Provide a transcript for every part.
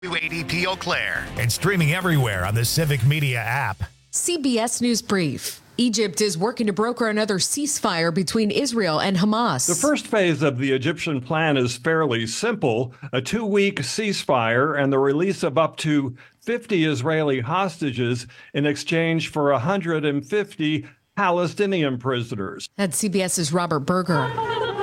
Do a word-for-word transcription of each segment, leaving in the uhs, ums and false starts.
two eighty P Eau Claire and streaming everywhere on the Civic Media app. C B S News Brief. Egypt is working to broker another ceasefire between Israel and Hamas. The first phase of the Egyptian plan is fairly simple, a two-week ceasefire and the release of up to fifty Israeli hostages in exchange for one hundred fifty Palestinian prisoners. That's CBS's Robert Berger.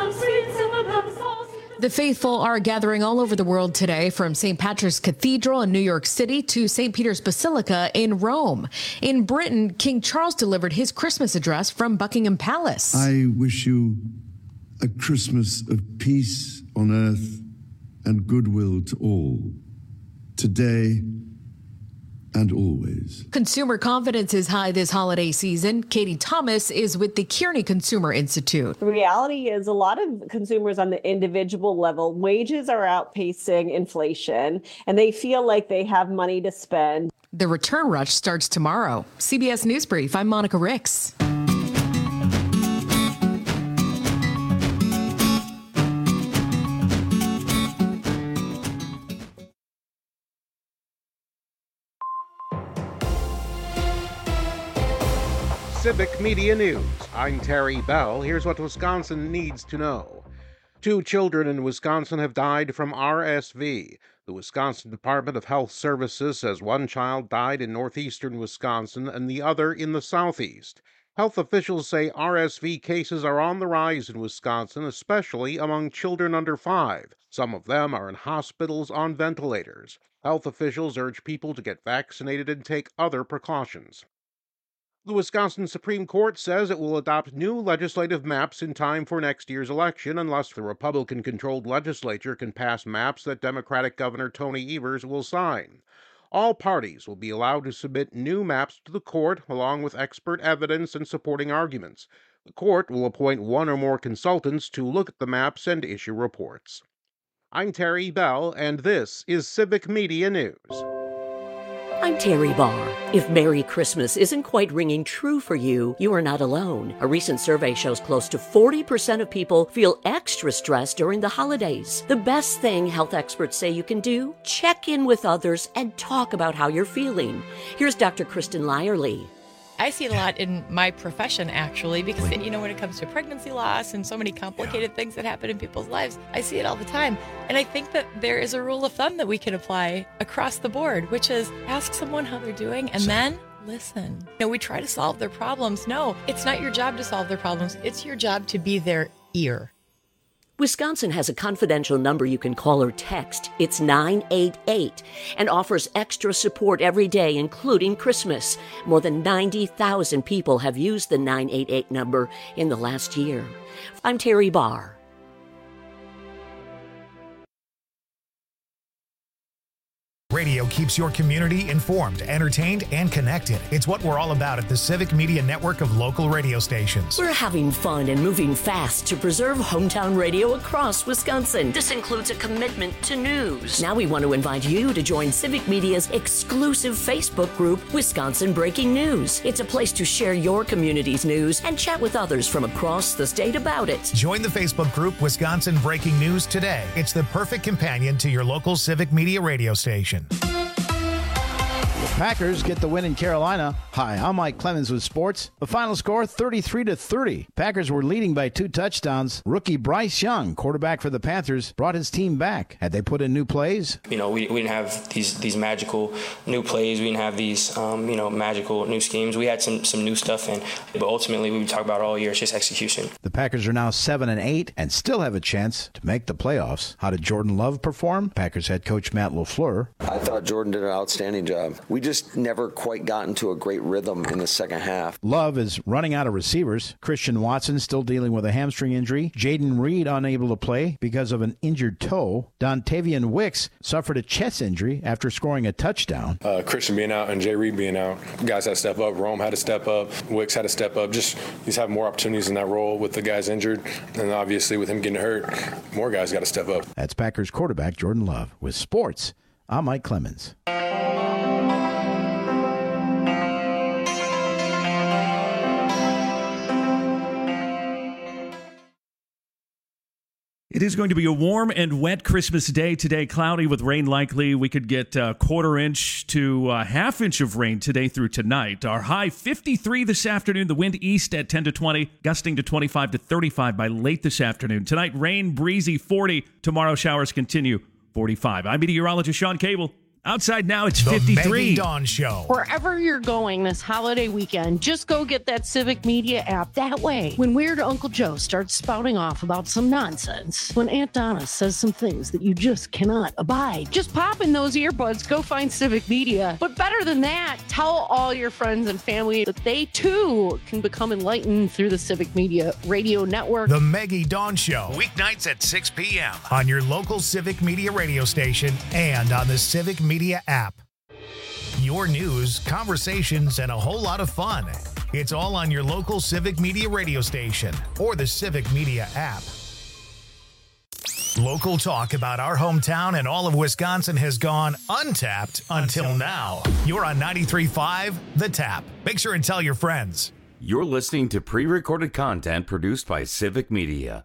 The faithful are gathering all over the world today, from Saint Patrick's Cathedral in New York City to Saint Peter's Basilica in Rome. In Britain, King Charles delivered his Christmas address from Buckingham Palace. I wish you a Christmas of peace on earth and goodwill to all, today and always. Consumer confidence is high this holiday season. Katie Thomas is with the Kearney Consumer Institute. The reality is a lot of consumers on the individual level, wages are outpacing inflation, and they feel like they have money to spend. The return rush starts tomorrow. C B S News Brief, I'm Monica Ricks. Civic Media News. I'm Terry Bell. Here's what Wisconsin needs to know. Two children in Wisconsin have died from R S V. The Wisconsin Department of Health Services says one child died in northeastern Wisconsin and the other in the southeast. Health officials say R S V cases are on the rise in Wisconsin, especially among children under five. Some of them are in hospitals on ventilators. Health officials urge people to get vaccinated and take other precautions. The Wisconsin Supreme Court says it will adopt new legislative maps in time for next year's election unless the Republican-controlled legislature can pass maps that Democratic Governor Tony Evers will sign. All parties will be allowed to submit new maps to the court along with expert evidence and supporting arguments. The court will appoint one or more consultants to look at the maps and issue reports. I'm Terry Bell, and this is Civic Media News. I'm Terry Barr. If Merry Christmas isn't quite ringing true for you, you are not alone. A recent survey shows close to forty percent of people feel extra stressed during the holidays. The best thing health experts say you can do? Check in with others and talk about how you're feeling. Here's Doctor Kristen Lyerly. I see it a lot in my profession, actually, because, you know, when it comes to pregnancy loss and so many complicated yeah. things that happen in people's lives, I see it all the time. And I think that there is a rule of thumb that we can apply across the board, which is ask someone how they're doing and so, then listen. You know, we try to solve their problems. No, it's not your job to solve their problems. It's your job to be their ear. Wisconsin has a confidential number you can call or text. It's nine eight eight and offers extra support every day, including Christmas. More than ninety thousand people have used the nine eight eight number in the last year. I'm Terry Barr. Radio keeps your community informed, entertained, and connected. It's what we're all about at the Civic Media Network of local radio stations. We're having fun and moving fast to preserve hometown radio across Wisconsin. This includes a commitment to news. Now we want to invite you to join Civic Media's exclusive Facebook group, Wisconsin Breaking News. It's a place to share your community's news and chat with others from across the state about it. Join the Facebook group, Wisconsin Breaking News, today. It's the perfect companion to your local Civic Media radio station. Packers get the win in Carolina. Hi, I'm Mike Clemens with sports. The final score, thirty-three to thirty. Packers were leading by two touchdowns. Rookie Bryce Young, quarterback for the Panthers, brought his team back. Had they put in new plays? You know, we, we didn't have these these magical new plays. We didn't have these, um, you know, magical new schemes. We had some some new stuff in, but ultimately, we talk about all year, it's just execution. The Packers are now seven and eight and still have a chance to make the playoffs. How did Jordan Love perform? Packers head coach Matt LaFleur. I thought Jordan did an outstanding job. We just never quite got into a great rhythm in the second half. Love is running out of receivers. Christian Watson still dealing with a hamstring injury. Jaden Reed unable to play because of an injured toe. Dontavian Wicks suffered a chest injury after scoring a touchdown. Uh, Christian being out and Jay Reed being out. Guys had to step up. Rome had to step up. Wicks had to step up. Just he's having more opportunities in that role with the guys injured. And obviously with him getting hurt, more guys got to step up. That's Packers quarterback Jordan Love. With sports, I'm Mike Clemens. It is going to be a warm and wet Christmas day today. Cloudy with rain likely. We could get a quarter inch to a half inch of rain today through tonight. Our high fifty-three this afternoon. The wind east at ten to twenty, gusting to twenty-five to thirty-five by late this afternoon. Tonight, rain, breezy, forty. Tomorrow, showers continue, forty-five. I'm meteorologist Sean Cable. Outside now, it's the fifty-three. Maggie Dawn Show. Wherever you're going this holiday weekend, just go get that Civic Media app. That way, when Weird Uncle Joe starts spouting off about some nonsense, when Aunt Donna says some things that you just cannot abide, just pop in those earbuds, go find Civic Media. But better than that, tell all your friends and family that they too can become enlightened through the Civic Media radio network. The Maggie Dawn Show, weeknights at six p.m. on your local Civic Media radio station and on the Civic Media app. Your news, conversations, and a whole lot of fun. It's all on your local Civic Media radio station or the Civic Media app. Local talk about our hometown and all of Wisconsin has gone untapped until now. You're on ninety-three point five The Tap. Make sure and tell your friends. You're listening to pre-recorded content produced by Civic Media.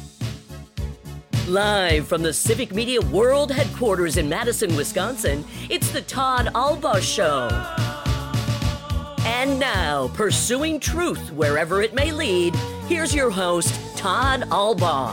Live from the Civic Media World Headquarters in Madison, Wisconsin, it's the Todd Albaugh Show. And now, pursuing truth wherever it may lead, here's your host, Todd Albaugh.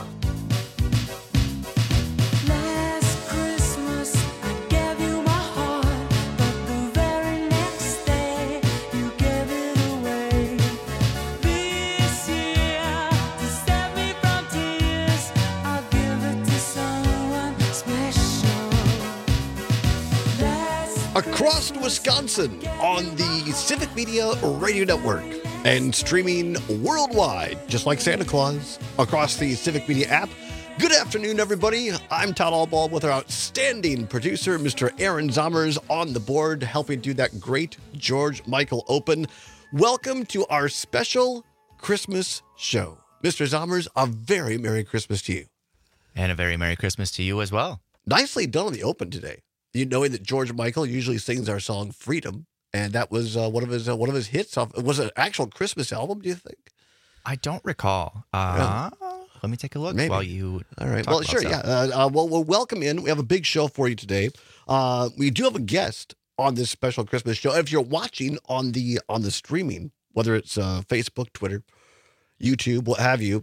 Across Wisconsin on the Civic Media Radio Network and streaming worldwide, just like Santa Claus, across the Civic Media app. Good afternoon, everybody. I'm Todd Albaugh with our outstanding producer, Mister Aaron Zommers, on the board, helping do that great George Michael Open. Welcome to our special Christmas show. Mister Zommers, a very Merry Christmas to you. And a very Merry Christmas to you as well. Nicely done on the Open today. You knowing that George Michael usually sings our song "Freedom," and that was uh, one of his uh, one of his hits. Off, was it an actual Christmas album? Do you think? I don't recall. Uh, yeah. Let me take a look Maybe. while you. All right. Talk Well, about sure. stuff. Yeah. Uh, uh, well, we'll welcome in. We have a big show for you today. Uh, we do have a guest on this special Christmas show. If you're watching on the on the streaming, whether it's uh, Facebook, Twitter, YouTube, what have you.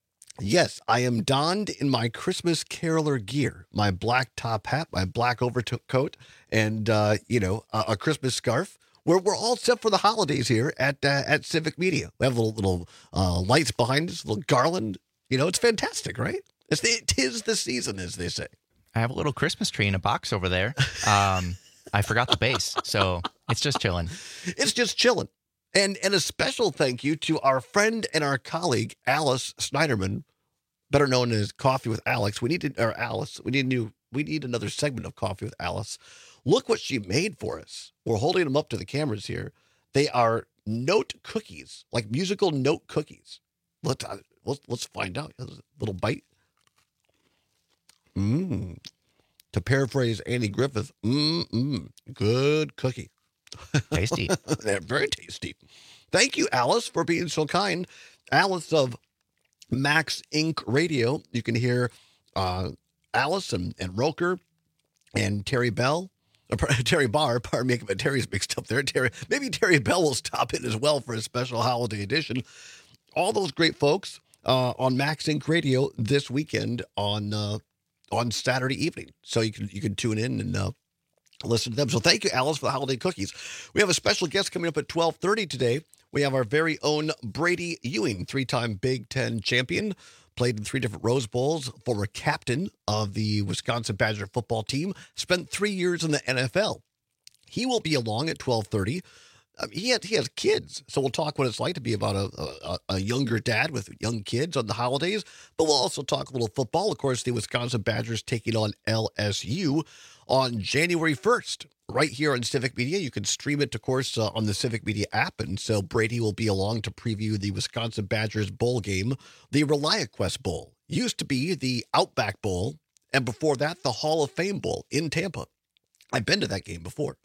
Yes, I am donned in my Christmas caroler gear, my black top hat, my black overcoat, and, uh, you know, a, a Christmas scarf. We're, we're all set for the holidays here at uh, at Civic Media. We have little little uh, lights behind us, a little garland. You know, it's fantastic, right? It's the, it is the season, as they say. I have a little Christmas tree in a box over there. Um, I forgot the base, so it's just chilling. It's just chilling. And and a special thank you to our friend and our colleague, Alice Snyderman, better known as Coffee with Alex. We need to, or Alice, we need a new, we need another segment of Coffee with Alice. Look what she made for us. We're holding them up to the cameras here. They are note cookies, like musical note cookies. Let's uh, let's, let's find out. A little bite. Mmm. To paraphrase Andy Griffith, mmm, mmm, good cookie. Tasty. They're very tasty. Thank you, Alice, for being so kind. Alice of Max Incorporated. Radio. You can hear uh, Alice and, and Roker and Terry Bell. Or, Terry Barr, pardon me, but Terry's mixed up there. Terry, maybe Terry Bell will stop in as well for a special holiday edition. All those great folks uh, on Max Incorporated. Radio this weekend on uh, on Saturday evening. So you can you can tune in and uh, listen to them. So thank you, Alice, for the holiday cookies. We have a special guest coming up at twelve thirty today. We have our very own Brady Ewing, three-time Big Ten champion, played in three different Rose Bowls, former captain of the Wisconsin Badger football team, spent three years in the N F L. He will be along at twelve thirty. Um, he, has, he has kids, so we'll talk what it's like to be about a, a, a younger dad with young kids on the holidays, but we'll also talk a little football. Of course, the Wisconsin Badgers taking on L S U on January first. Right here on Civic Media. You can stream it, of course, uh, on the Civic Media app. And so Brady will be along to preview the Wisconsin Badgers bowl game, the ReliaQuest Bowl. Used to be the Outback Bowl, and before that, the Hall of Fame Bowl in Tampa. I've been to that game before.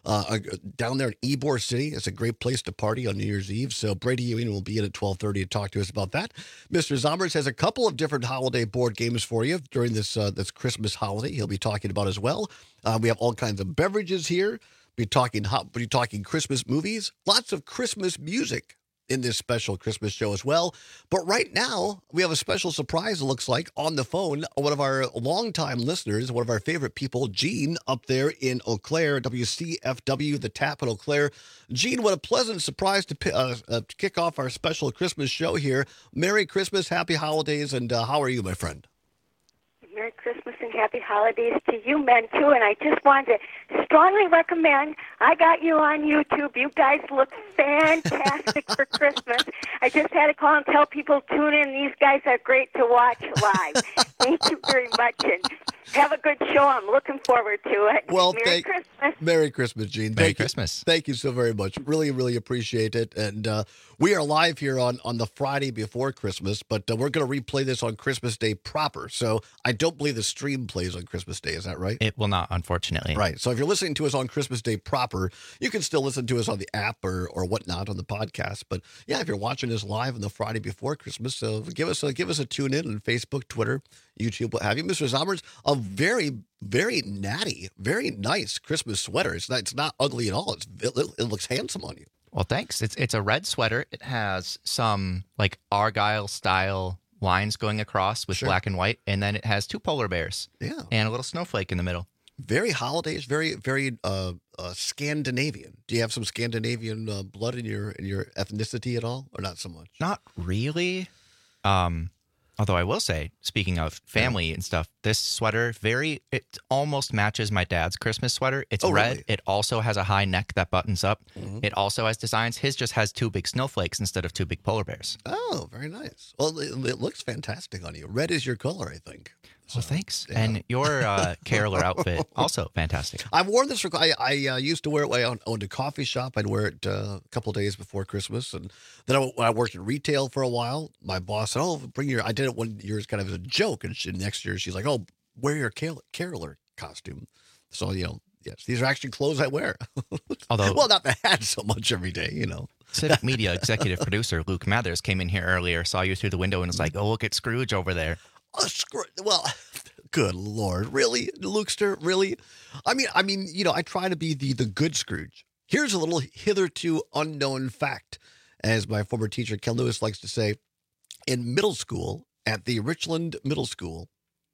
uh, down there in Ybor City. It's a great place to party on New Year's Eve. So Brady Ewing will be in at twelve thirty to talk to us about that. Mister Zommers has a couple of different holiday board games for you during this uh, this Christmas holiday. He'll be talking about as well. Uh, we have all kinds of beverages here. We'll be talking hot. We'll be talking Christmas movies. Lots of Christmas music in this special Christmas show as well. But right now, we have a special surprise, it looks like, on the phone. One of our longtime listeners, one of our favorite people, Gene, up there in Eau Claire, W C F W, the Tap in Eau Claire. Gene, what a pleasant surprise to, uh, uh, to kick off our special Christmas show here. Merry Christmas, happy holidays, and uh, how are you, my friend? Merry Christmas and happy holidays to you men, too. And I just wanted to strongly recommend, I got you on YouTube. You guys look fantastic for Christmas. I just had to call and tell people, tune in. These guys are great to watch live. Thank you very much. And have a good show. I'm looking forward to it. Well, Merry thank, Christmas. Merry Christmas, Gene. Merry Thank Christmas. You, thank you so very much. Really, really appreciate it. And uh, we are live here on, on the Friday before Christmas, but uh, we're going to replay this on Christmas Day proper. So I don't believe the stream plays on Christmas Day. Is that right? It will not, unfortunately. Right. So if you're listening to us on Christmas Day proper, you can still listen to us on the app or, or whatnot on the podcast. But yeah, if you're watching us live on the Friday before Christmas, so give us a, give us a tune in on Facebook, Twitter, YouTube, what have you. Mister Zommers, a very, very natty, very nice Christmas sweater. It's not, it's not ugly at all. It's, it, it looks handsome on you. Well, thanks. It's it's a red sweater. It has some like Argyle style lines going across with Sure. black and white, and then it has two polar bears. Yeah. And a little snowflake in the middle. Very holidays, very, very uh, uh, Scandinavian. Do you have some Scandinavian uh, blood in your in your ethnicity at all, or not so much? Not really. Um, although I will say, speaking of family and stuff, this sweater very it almost matches my dad's Christmas sweater. It's Oh, red. really? It also has a high neck that buttons up. Mhm. It also has designs. His just has two big snowflakes instead of two big polar bears. Oh, very nice. Well, it, it looks fantastic on you. Red is your color, I think. Well, thanks. And your uh, caroler outfit also fantastic. I've worn this for. I, I uh, used to wear it when I owned, owned a coffee shop. I'd wear it uh, a couple days before Christmas, and then I, when I worked in retail for a while, my boss said, "Oh, bring your." I did it one year as kind of as a joke, and she, next year she's like, "Oh, wear your carol, caroler costume." So you know, yes, these are actually clothes I wear. Although, well, not the hat so much every day, you know. Civic Media executive producer Luke Mathers came in here earlier, saw you through the window, and was like, "Oh, look at Scrooge over there." Oh, screw, well, good Lord, really, Lukester, really? I mean, I mean, you know, I try to be the the good Scrooge. Here's a little hitherto unknown fact, as my former teacher Ken Lewis likes to say. In middle school, at the Richland Middle School,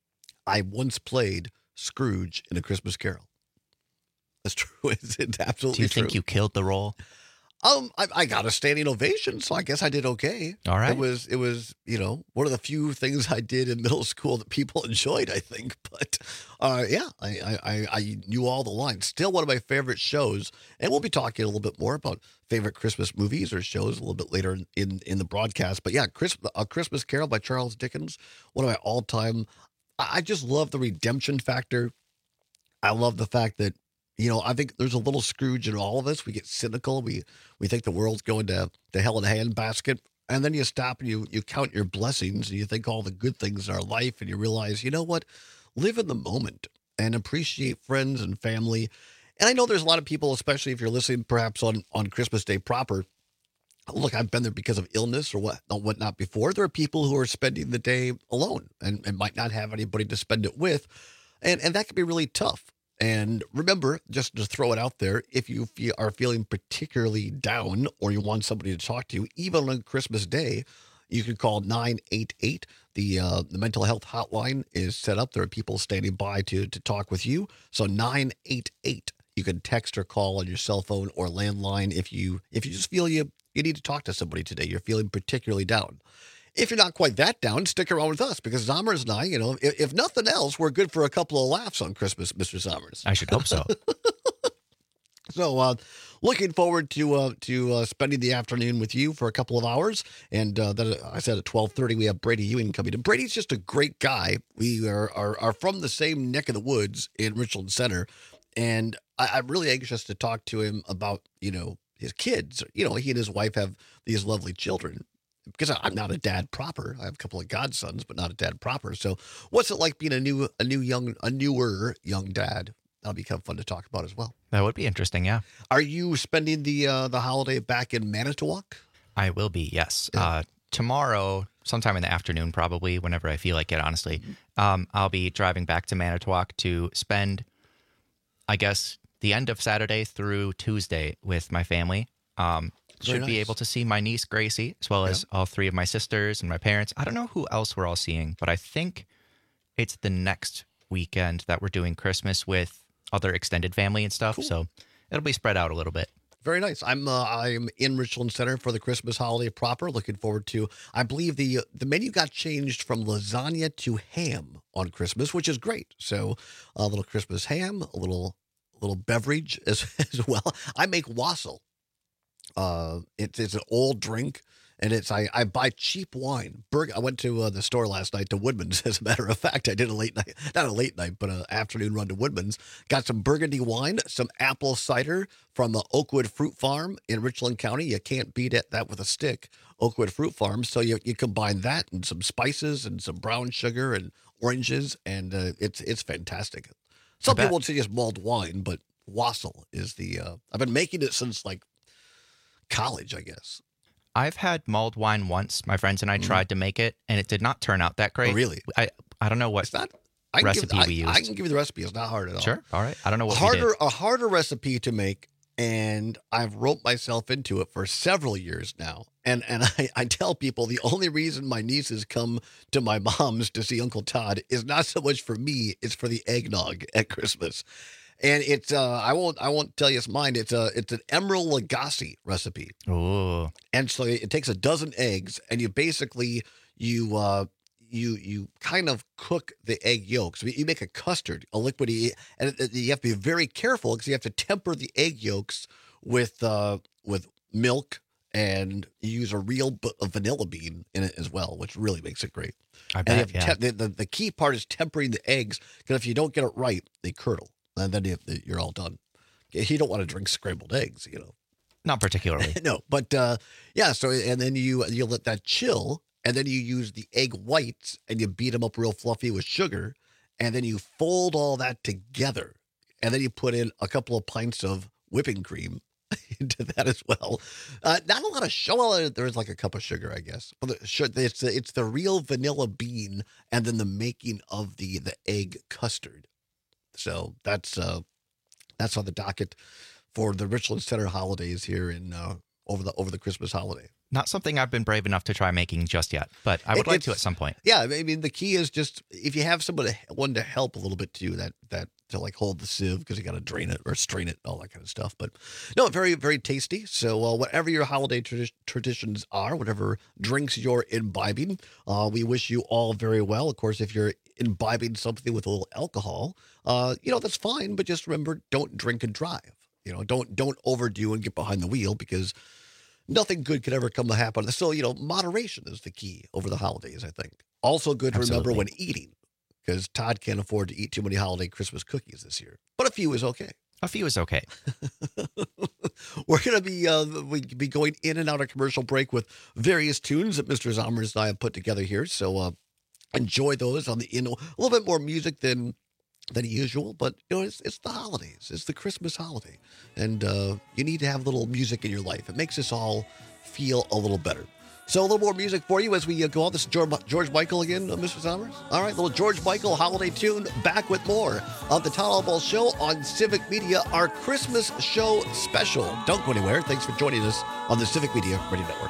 I once played Scrooge in A Christmas Carol. That's true. It's, it's absolutely Do you true. think you killed the role? Um, I, I got a standing ovation, so I guess I did okay. All right. It was, it was, you know, one of the few things I did in middle school that people enjoyed, I think. But, uh, yeah, I, I, I knew all the lines. Still one of my favorite shows, and we'll be talking a little bit more about favorite Christmas movies or shows a little bit later in, in, in the broadcast. But yeah, Chris, A Christmas Carol by Charles Dickens, one of my all-time. I just love the redemption factor. I love the fact that, you know, I think there's a little Scrooge in all of us. We get cynical. We we think the world's going to, to hell in a handbasket. And then you stop and you, you count your blessings and you think all the good things in our life and you realize, you know what? Live in the moment and appreciate friends and family. And I know there's a lot of people, especially if you're listening perhaps on, on Christmas Day proper. Look, I've been there because of illness or what whatnot before. There are people who are spending the day alone and, and might not have anybody to spend it with. And, and that can be really tough. And remember, just to throw it out there, if you feel, are feeling particularly down or you want somebody to talk to you, even on Christmas Day, you can call nine eight eight. The uh, the mental health hotline is set up. There are people standing by to, to talk with you. So nine eight eight. You can text or call on your cell phone or landline if you if you just feel you, you need to talk to somebody today. You're feeling particularly down. If you're not quite that down, stick around with us because Zommers and I, you know, if, if nothing else, we're good for a couple of laughs on Christmas, Mister Zommers. I should hope so. So, uh, looking forward to uh, to uh, spending the afternoon with you for a couple of hours. And uh, then I said at twelve thirty, we have Brady Ewing coming in. Brady's just a great guy. We are, are, are from the same neck of the woods in Richland Center. And I, I'm really anxious to talk to him about, you know, his kids. You know, he and his wife have these lovely children. Because I'm not a dad proper. I have a couple of godsons, but not a dad proper. So what's it like being a new, a new young, a newer young dad? that'll be kind of fun to talk about as well. That would be interesting, yeah. Are you spending the uh, the holiday back in Manitowoc? I will be, yes. Yeah. Uh, tomorrow, sometime in the afternoon, probably, whenever I feel like it, honestly, mm-hmm. um, I'll be driving back to Manitowoc to spend, I guess, the end of Saturday through Tuesday with my family. Um, should nice. be able to see my niece, Gracie, as well as yeah. all three of my sisters and my parents. I don't know who else we're all seeing, but I think it's the next weekend that we're doing Christmas with other extended family and stuff. Cool. So it'll be spread out a little bit. Very nice. I'm uh, I'm in Richland Center for the Christmas holiday proper. Looking forward to. I believe the the menu got changed from lasagna to ham on Christmas, which is great. So a little Christmas ham, a little little beverage as as well. I make wassail. Uh, it's it's an old drink. And it's I, I buy cheap wine. Bur- I went to uh, the store last night to Woodman's. As a matter of fact, I did a late night, not a late night, but an afternoon run to Woodman's. Got some Burgundy wine, some apple cider from the Oakwood Fruit Farm in Richland County. You can't beat it, that with a stick, Oakwood Fruit Farm. So you you combine that and some spices and some brown sugar and oranges, and uh, it's it's fantastic. Some people would say just mulled wine, but wassail is the. Uh, I've been making it since like college, I guess. I've had mulled wine once. My friends and I mm. tried to make it, and it did not turn out that great. Oh, really? I I don't know what it's not, I recipe give, we I, used. I can give you the recipe. It's not hard at all. Sure. All right. I don't know what harder we did. A harder recipe to make, and I've roped myself into it for several years now. And and I, I tell people the only reason my nieces come to my mom's to see Uncle Todd is not so much for me; it's for the eggnog at Christmas. And it's uh, I won't I won't tell you it's mine. It's a it's an Emerald Lagasse recipe. Oh, and so it takes a dozen eggs, and you basically you uh, you you kind of cook the egg yolks. You make a custard, a liquidy, and you have to be very careful because you have to temper the egg yolks with uh, with milk, and you use a real b- a vanilla bean in it as well, which really makes it great. I bet. And you have yeah. te- the, the the key part is tempering the eggs, because if you don't get it right, they curdle. And then you're all done. You don't want to drink scrambled eggs, you know. Not particularly. No, but uh, yeah. So and then you you let that chill, and then you use the egg whites and you beat them up real fluffy with sugar, and then you fold all that together, and then you put in a couple of pints of whipping cream into that as well. Uh, not a lot of sugar. Well, there's like a cup of sugar, I guess. But the, it's the, it's the real vanilla bean, and then the making of the the egg custard. So that's uh, that's on the docket for the Richland Center holidays here in uh, over the over the Christmas holiday. Not something I've been brave enough to try making just yet, but I would it, like to at some point. Yeah, I mean the key is just if you have somebody one to help a little bit too, that that to like hold the sieve, because you got to drain it or strain it, all that kind of stuff. But no, very very tasty. So uh, whatever your holiday tradi- traditions are, whatever drinks you're imbibing, uh, we wish you all very well. Of course, if you're imbibing something with a little alcohol, uh, you know, that's fine, but just remember, don't drink and drive. You know, don't don't overdo and get behind the wheel, because nothing good could ever come to happen. So, you know, moderation is the key over the holidays, I think. Also good to Absolutely. remember when eating, because Todd can't afford to eat too many holiday Christmas cookies this year, but a few is okay. A few is okay. We're going to be uh, we be going in and out of commercial break with various tunes that Mister Zommers and I have put together here. So, uh, enjoy those on the in a little bit more music than than usual, but you know it's it's the holidays, it's the Christmas holiday, and uh, you need to have a little music in your life. It makes us all feel a little better. So a little more music for you as we uh, go on. This is George, George Michael again, uh, Mister Sommers. All right, little George Michael holiday tune. Back with more of the Todd Ball Show on Civic Media, our Christmas show special. Don't go anywhere. Thanks for joining us on the Civic Media Radio Network.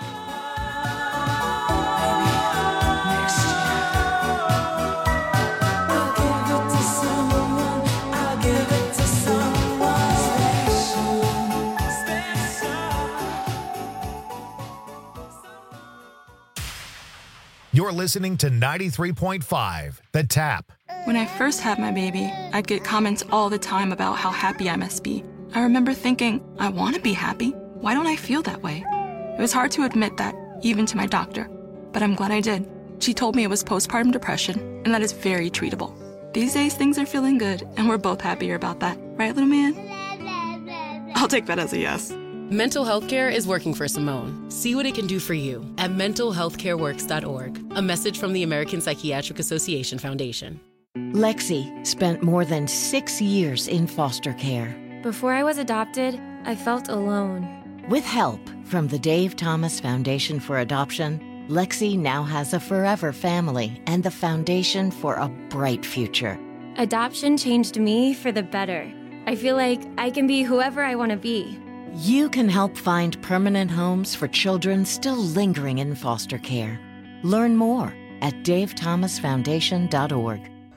You're listening to ninety-three point five, The Tap. When I first had my baby, I'd get comments all the time about how happy I must be. I remember thinking, I want to be happy. Why don't I feel that way? It was hard to admit that, even to my doctor. But I'm glad I did. She told me it was postpartum depression, and that is very treatable. These days, things are feeling good, and we're both happier about that. Right, little man? I'll take that as a yes. Mental health care is working for Simone. See what it can do for you at mental health care works dot org. A message from the American Psychiatric Association Foundation. Lexi spent more than six years in foster care. Before I was adopted, I felt alone. With help from the Dave Thomas Foundation for Adoption, Lexi now has a forever family and the foundation for a bright future. Adoption changed me for the better. I feel like I can be whoever I want to be. You can help find permanent homes for children still lingering in foster care. Learn more at dave thomas foundation dot org.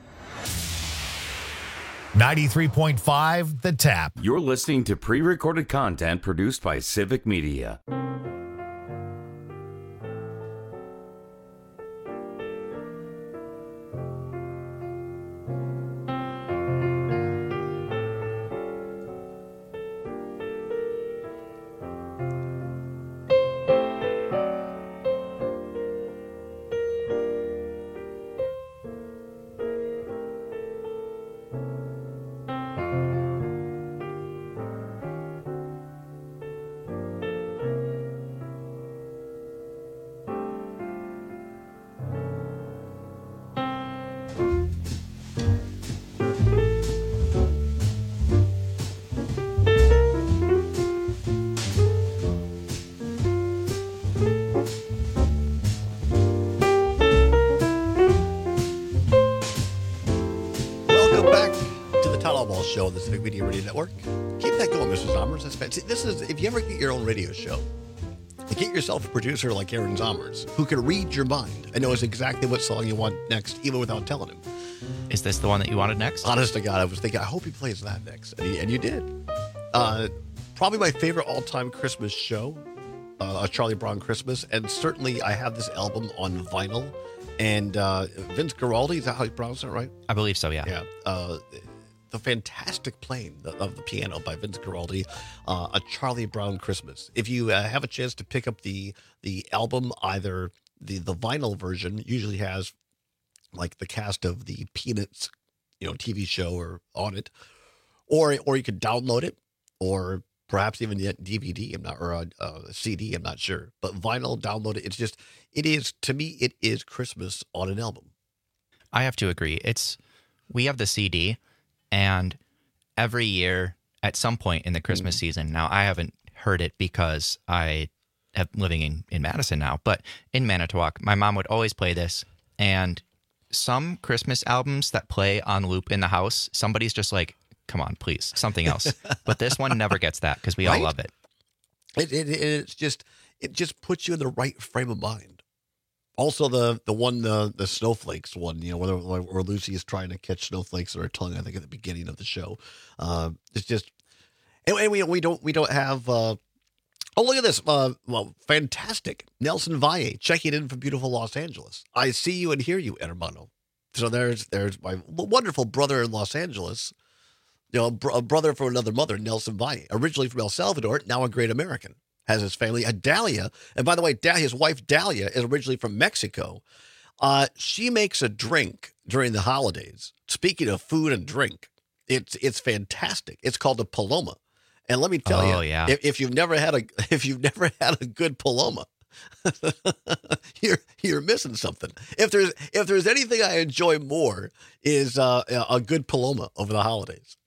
ninety-three point five The Tap. You're listening to pre-recorded content produced by Civic Media. Show on the Civic Media Radio Network. Keep that going, Mister Zommers. That's fantastic. This is, if you ever get your own radio show, get yourself a producer like Aaron Zommers, who can read your mind and knows exactly what song you want next, even without telling him. Is this the one that you wanted next? Honest to God, I was thinking, I hope he plays that next. And, he, and you did. Uh, probably my favorite all-time Christmas show, uh, A Charlie Brown Christmas. And certainly I have this album on vinyl. And uh, Vince Guaraldi, is that how you pronounce it, right? I believe so, yeah. Yeah. Uh, the fantastic playing of the piano by Vince Guaraldi, uh, A Charlie Brown Christmas. If you uh, have a chance to pick up the the album, either the, the vinyl version usually has like the cast of the Peanuts, you know, T V show or on it, or or you could download it, or perhaps even get D V D. I'm not, or a, a C D. I'm not sure, but vinyl, download it. It's just, it is, to me, it is Christmas on an album. I have to agree. It's, we have the C D. And every year, at some point in the Christmas mm. season, now I haven't heard it because I am living in, in Madison now, but in Manitowoc, my mom would always play this. And some Christmas albums that play on loop in the house, somebody's just like, come on, please, something else. But this one never gets that because we right? all love it. It, it. It's just, it just puts you in the right frame of mind. Also, the the one, the the snowflakes one, you know, where, where Lucy is trying to catch snowflakes on her tongue, I think at the beginning of the show. Uh, it's just, and, and we we don't we don't have. Uh, oh, look at this! Uh, well, fantastic, Nelson Valle checking in from beautiful Los Angeles. I see you and hear you, hermano. So there's there's my wonderful brother in Los Angeles. You know, a brother from another mother, Nelson Valle, originally from El Salvador, now a great American. Has his family, a Dahlia. And by the way, Dahlia, his wife Dahlia is originally from Mexico. Uh, she makes a drink during the holidays. Speaking of food and drink, it's it's fantastic. It's called a Paloma. And let me tell oh, you, yeah. if, if you've never had a if you've never had a good Paloma, you're you're missing something. If there's if there's anything I enjoy more is uh, a good Paloma over the holidays.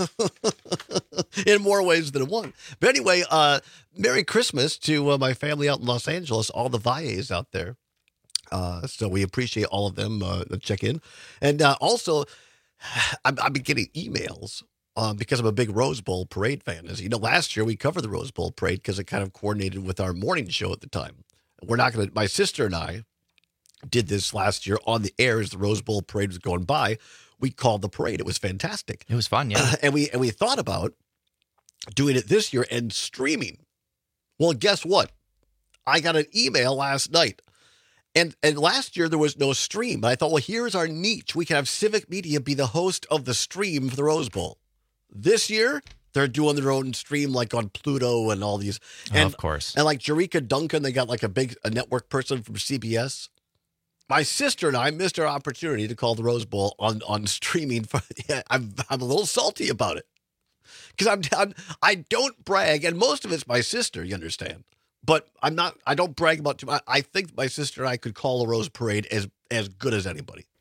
In more ways than one. But anyway, uh, Merry Christmas to uh, my family out in Los Angeles, all the Valles out there. Uh, so we appreciate all of them uh, that check in. And uh, also, I've, I've been getting emails uh, because I'm a big Rose Bowl parade fan. As you know, last year we covered the Rose Bowl parade because it kind of coordinated with our morning show at the time. We're not going to, my sister and I did this last year on the air as the Rose Bowl parade was going by. We called the parade. It was fantastic. It was fun, yeah. Uh, and we and we thought about doing it this year and streaming. Well, guess what? I got an email last night. And and last year there was no stream. I thought, well, here's our niche. We can have Civic Media be the host of the stream for the Rose Bowl. This year, they're doing their own stream like on Pluto and all these. And, oh, of course. And like Jerika Duncan, they got like a big a network person from C B S. My sister and I missed our opportunity to call the Rose Bowl on, on streaming. For, yeah, I'm I'm a little salty about it because I'm, I'm I don't brag, and most of it's my sister. You understand, but I'm not. I don't brag about too much. I think my sister and I could call a Rose Parade as as good as anybody.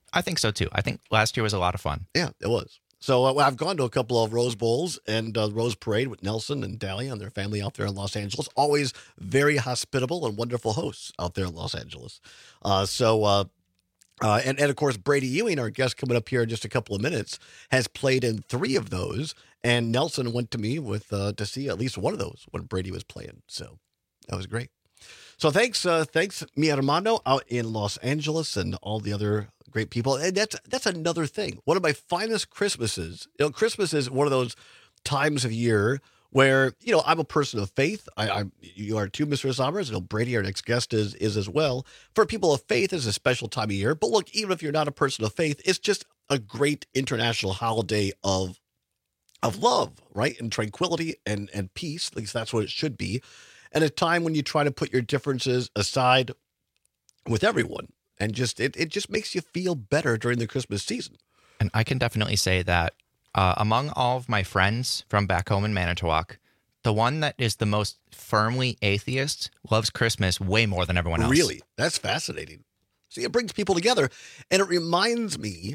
I think so, too. I think last year was a lot of fun. Yeah, it was. So uh, I've gone to a couple of Rose Bowls and uh, Rose Parade with Nelson and Dahlia and their family out there in Los Angeles. Always very hospitable and wonderful hosts out there in Los Angeles. Uh, so, uh, uh, and, and of course, Brady Ewing, our guest coming up here in just a couple of minutes, has played in three of those. And Nelson went to me with uh, to see at least one of those when Brady was playing. So that was great. So thanks, uh, thanks, mi Armando out in Los Angeles and all the other great people. And that's that's another thing. One of my finest Christmases. You know, Christmas is one of those times of year where, you know, I'm a person of faith. I, I'm you are too, Mister Sommers. You know, Brady, our next guest, is is as well. For people of faith, it's a special time of year. But look, even if you're not a person of faith, it's just a great international holiday of of love, right, and tranquility and and peace. At least that's what it should be. And a time when you try to put your differences aside with everyone. And just it, it just makes you feel better during the Christmas season. And I can definitely say that uh, among all of my friends from back home in Manitowoc, the one that is the most firmly atheist loves Christmas way more than everyone else. Really? That's fascinating. See, it brings people together. And it reminds me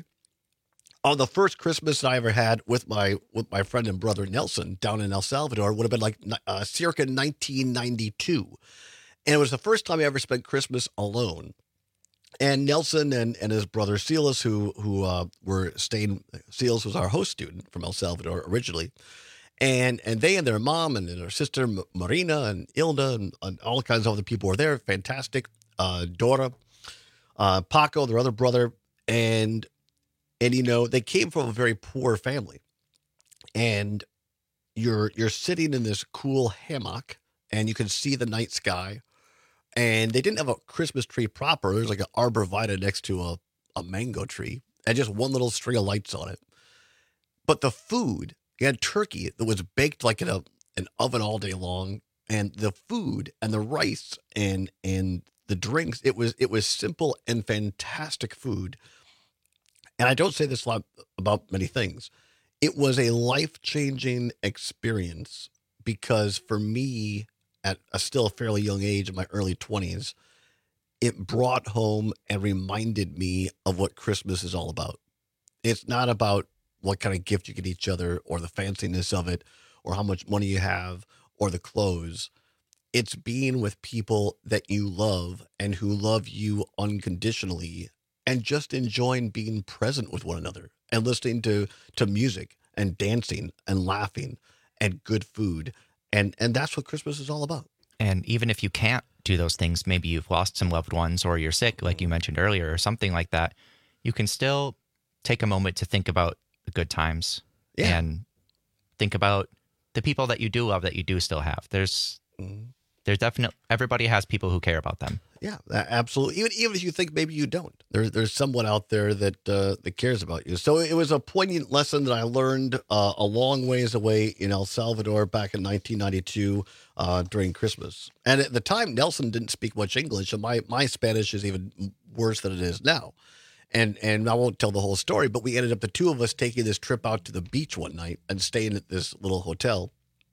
of the first Christmas I ever had with my with my friend and brother Nelson down in El Salvador. Would have been like uh, circa nineteen ninety-two. And it was the first time I ever spent Christmas alone. And Nelson and, and his brother Silas, who who uh, were staying, Silas was our host student from El Salvador originally, and and they and their mom and their sister Marina and Ilda and, and all kinds of other people were there. Fantastic, uh, Dora, uh, Paco, their other brother, and and you know they came from a very poor family, and you're you're sitting in this cool hammock, and you can see the night sky. And they didn't have a Christmas tree proper. There's like an arborvitae next to a, a mango tree and just one little string of lights on it. But the food, you had turkey that was baked like in a, an oven all day long. And the food and the rice and and the drinks, it was it was simple and fantastic food. And I don't say this a lot about many things. It was a life-changing experience because for me, at a still fairly young age, in my early twenties, it brought home and reminded me of what Christmas is all about. It's not about what kind of gift you get each other or the fanciness of it or how much money you have or the clothes. It's being with people that you love and who love you unconditionally and just enjoying being present with one another and listening to, to music and dancing and laughing and good food. And and that's what Christmas is all about. And even if you can't do those things, maybe you've lost some loved ones or you're sick, like you mentioned earlier, or something like that, you can still take a moment to think about the good times yeah. and think about the people that you do love that you do still have. There's mm-hmm. there's definitely, everybody has people who care about them. Yeah, absolutely. Even even if you think maybe you don't, there's there's someone out there that uh, that cares about you. So it was a poignant lesson that I learned uh, a long ways away in El Salvador back in nineteen ninety-two uh, during Christmas. And at the time, Nelson didn't speak much English, and my my Spanish is even worse than it is now. And and I won't tell the whole story, but we ended up the two of us taking this trip out to the beach one night and staying at this little hotel,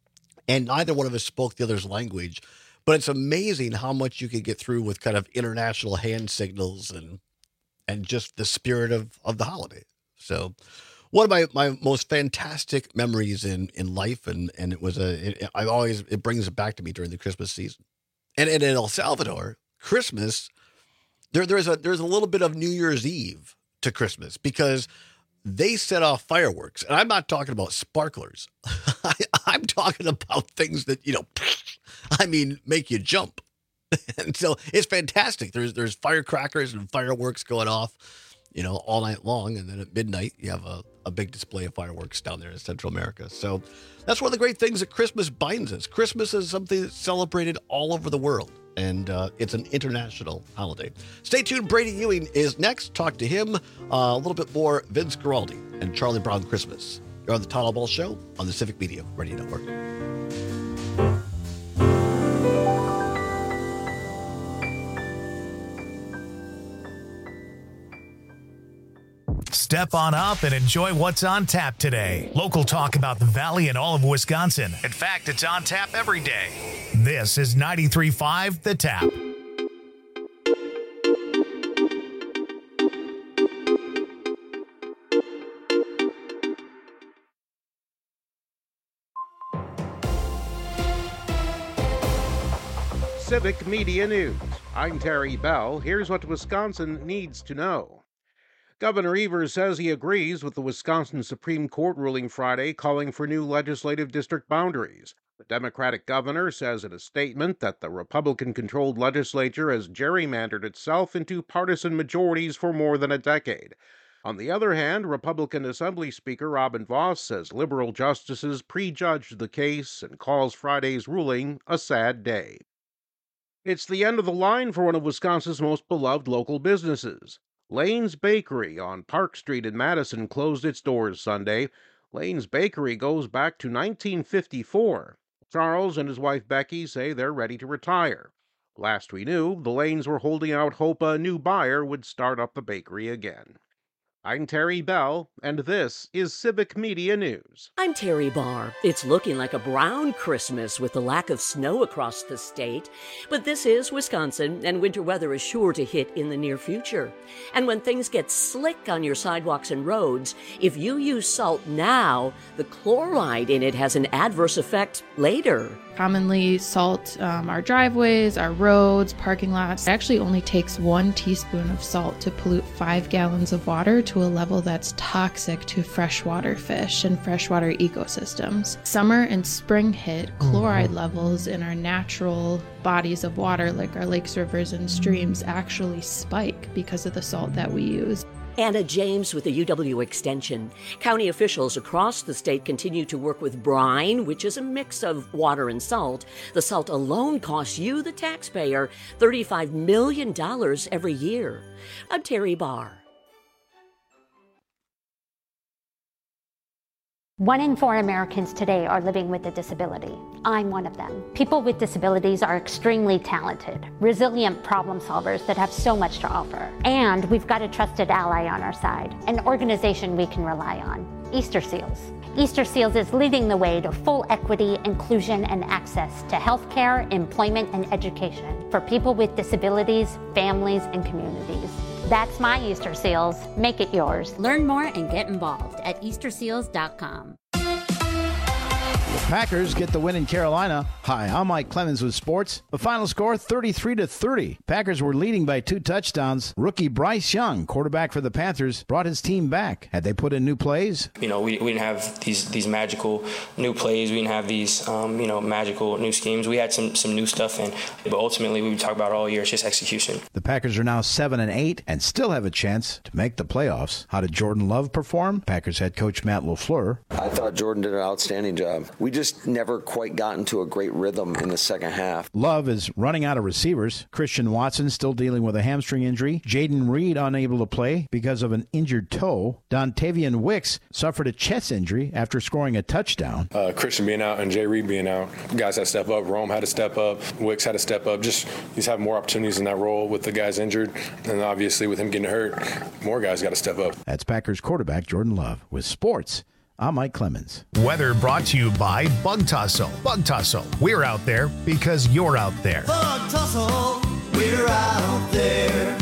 and neither one of us spoke the other's language. But it's amazing how much you could get through with kind of international hand signals and and just the spirit of, of the holiday. So one of my, my most fantastic memories in, in life, and, and it was a, it, I always, it brings it back to me during the Christmas season. And, and in El Salvador, Christmas, there there's a there's a little bit of New Year's Eve to Christmas because they set off fireworks. And I'm not talking about sparklers. I, I'm talking about things that, you know, I mean, make you jump. And so it's fantastic. There's there's firecrackers and fireworks going off, you know, all night long. And then at midnight, you have a, a big display of fireworks down there in Central America. So that's one of the great things that Christmas binds us. Christmas is something that's celebrated all over the world. And uh, it's an international holiday. Stay tuned. Brady Ewing is next. Talk to him uh, a little bit more. Vince Guaraldi and Charlie Brown Christmas. You're on the Todd Ball Show on the Civic Media Radio Network. Step on up and enjoy what's on tap today. Local talk about the Valley and all of Wisconsin. In fact, it's on tap every day. This is ninety-three point five The Tap. Civic Media News. I'm Terry Bell. Here's what Wisconsin needs to know. Governor Evers says he agrees with the Wisconsin Supreme Court ruling Friday calling for new legislative district boundaries. The Democratic governor says in a statement that the Republican-controlled legislature has gerrymandered itself into partisan majorities for more than a decade. On the other hand, Republican Assembly Speaker Robin Vos says liberal justices prejudged the case and calls Friday's ruling a sad day. It's the end of the line for one of Wisconsin's most beloved local businesses. Lane's Bakery on Park Street in Madison closed its doors Sunday. Lane's Bakery goes back to nineteen fifty-four. Charles and his wife Becky say they're ready to retire. Last we knew, the Lanes were holding out hope a new buyer would start up the bakery again. I'm Terry Bell, and this is Civic Media News. I'm Terry Barr. It's looking like a brown Christmas with the lack of snow across the state. But this is Wisconsin, and winter weather is sure to hit in the near future. And when things get slick on your sidewalks and roads, if you use salt now, the chloride in it has an adverse effect later. Commonly salt um, our driveways, our roads, parking lots. It actually only takes one teaspoon of salt to pollute five gallons of water to a level that's toxic to freshwater fish and freshwater ecosystems. Summer and spring hit, chloride levels in our natural bodies of water, like our lakes, rivers, and streams, actually spike because of the salt that we use. Anna James with the U W Extension. County officials across the state continue to work with brine, which is a mix of water and salt. The salt alone costs you, the taxpayer, thirty-five million dollars every year. I'm Terry Barr. One in four Americans today are living with a disability. I'm one of them. People with disabilities are extremely talented, resilient problem solvers that have so much to offer. And we've got a trusted ally on our side, an organization we can rely on, Easter Seals. Easter Seals is leading the way to full equity, inclusion, and access to healthcare, employment, and education for people with disabilities, families, and communities. That's my Easter Seals. Make it yours. Learn more and get involved at easter seals dot com. The Packers get the win in Carolina. Hi, I'm Mike Clemens with sports. The final score, thirty-three to thirty. Packers were leading by two touchdowns. Rookie Bryce Young, quarterback for the Panthers, brought his team back. Had they put in new plays? You know, we, we didn't have these these magical new plays. We didn't have these, um, you know, magical new schemes. We had some some new stuff, in, but ultimately, we talk about all year, it's just execution. The Packers are now seven and eight and still have a chance to make the playoffs. How did Jordan Love perform? Packers head coach Matt LaFleur. I thought Jordan did an outstanding job. We just never quite got into a great rhythm in the second half. Love is running out of receivers. Christian Watson still dealing with a hamstring injury. Jaden Reed unable to play because of an injured toe. Dontavian Wicks suffered a chest injury after scoring a touchdown. Uh, Christian being out and Jay Reed being out, guys had to step up. Rome had to step up. Wicks had to step up. Just he's having more opportunities in that role with the guys injured. And obviously with him getting hurt, more guys got to step up. That's Packers quarterback Jordan Love. With sports, I'm Mike Clemens. Weather brought to you by Bug Tussle. Bug Tussle, we're out there because you're out there. Bug Tussle, we're out there.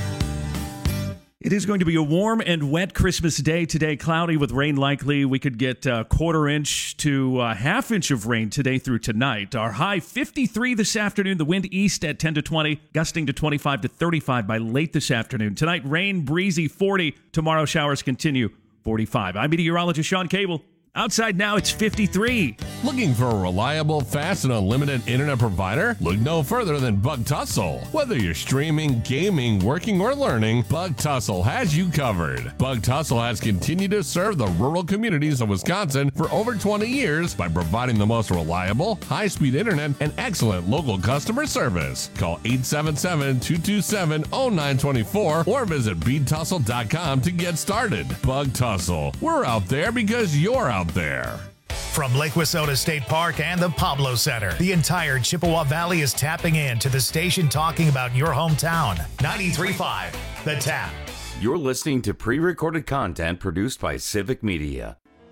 It is going to be a warm and wet Christmas day today. Cloudy with rain likely. We could get a quarter inch to a half inch of rain today through tonight. Our high fifty-three this afternoon. The wind east at ten to twenty, gusting to twenty-five to thirty-five by late this afternoon. Tonight, rain, breezy, forty. Tomorrow, showers continue, forty-five. I'm meteorologist Sean Cable. Outside now, it's fifty-three. Looking for a reliable, fast, and unlimited internet provider? Look no further than Bug Tussle. Whether you're streaming, gaming, working, or learning, Bug Tussle has you covered. Bug Tussle has continued to serve the rural communities of Wisconsin for over twenty years by providing the most reliable, high-speed internet and excellent local customer service. Call eight seven seven, two two seven, zero nine two four or visit bead tussle dot com to get started. Bug Tussle. We're out there because you're out there. From Lake Wissota State Park and the Pablo Center, the entire Chippewa Valley is tapping in to the station talking about your hometown. ninety-three point five, The Tap. You're listening to pre-recorded content produced by Civic Media.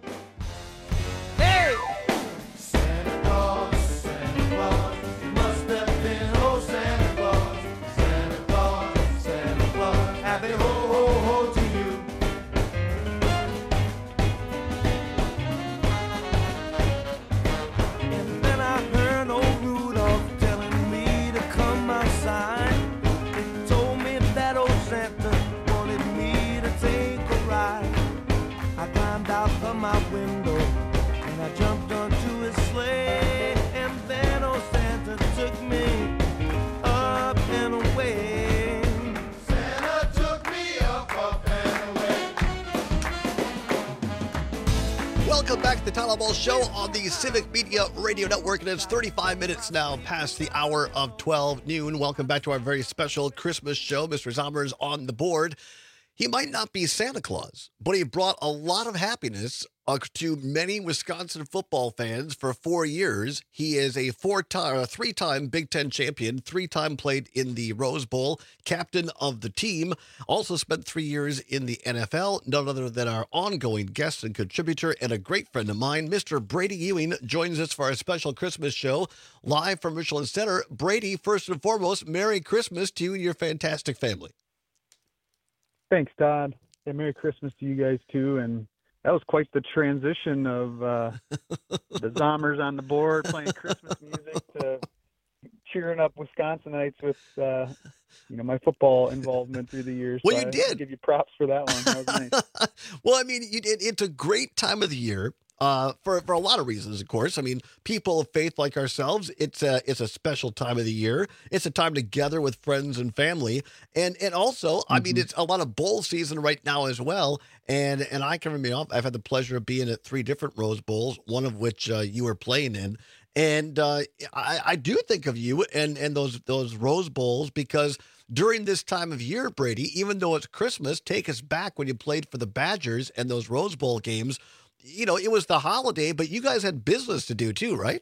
Hey! Santa Claus, Santa Claus, must have been oh Santa Claus, Santa Claus, Santa Claus, happy ho ho ho to you. And then I heard old Rudolph telling me to Tyler Ball Show on the Civic Media Radio Network, and it's thirty-five minutes now past the hour of twelve noon. Welcome back to our very special Christmas show. Mister Zomer's on the board. He might not be Santa Claus, but he brought a lot of happiness uh, to many Wisconsin football fans for four years. He is a four-time, a three-time Big Ten champion, three-time played in the Rose Bowl, captain of the team, also spent three years in the N F L, none other than our ongoing guest and contributor and a great friend of mine. Mister Brady Ewing joins us for our special Christmas show live from Richland Center. Brady, first and foremost, Merry Christmas to you and your fantastic family. Thanks, Todd. And Merry Christmas to you guys, too. And that was quite the transition of uh, the Zomers on the board playing Christmas music to cheering up Wisconsinites with, uh, you know, my football involvement through the years. Well, so you I did. give you props for that one. That was nice. Well, I mean, you did. It's a great time of the year. Uh, for for a lot of reasons, of course. I mean, people of faith like ourselves, it's a it's a special time of the year. It's a time to gather with friends and family, and and also, mm-hmm. I mean, it's a lot of bowl season right now as well. And and I can remember, I've had the pleasure of being at three different Rose Bowls, one of which uh, you were playing in, and uh, I I do think of you and and those those Rose Bowls because during this time of year, Brady, even though it's Christmas, take us back when you played for the Badgers and those Rose Bowl games. You know, it was the holiday, but you guys had business to do too, right?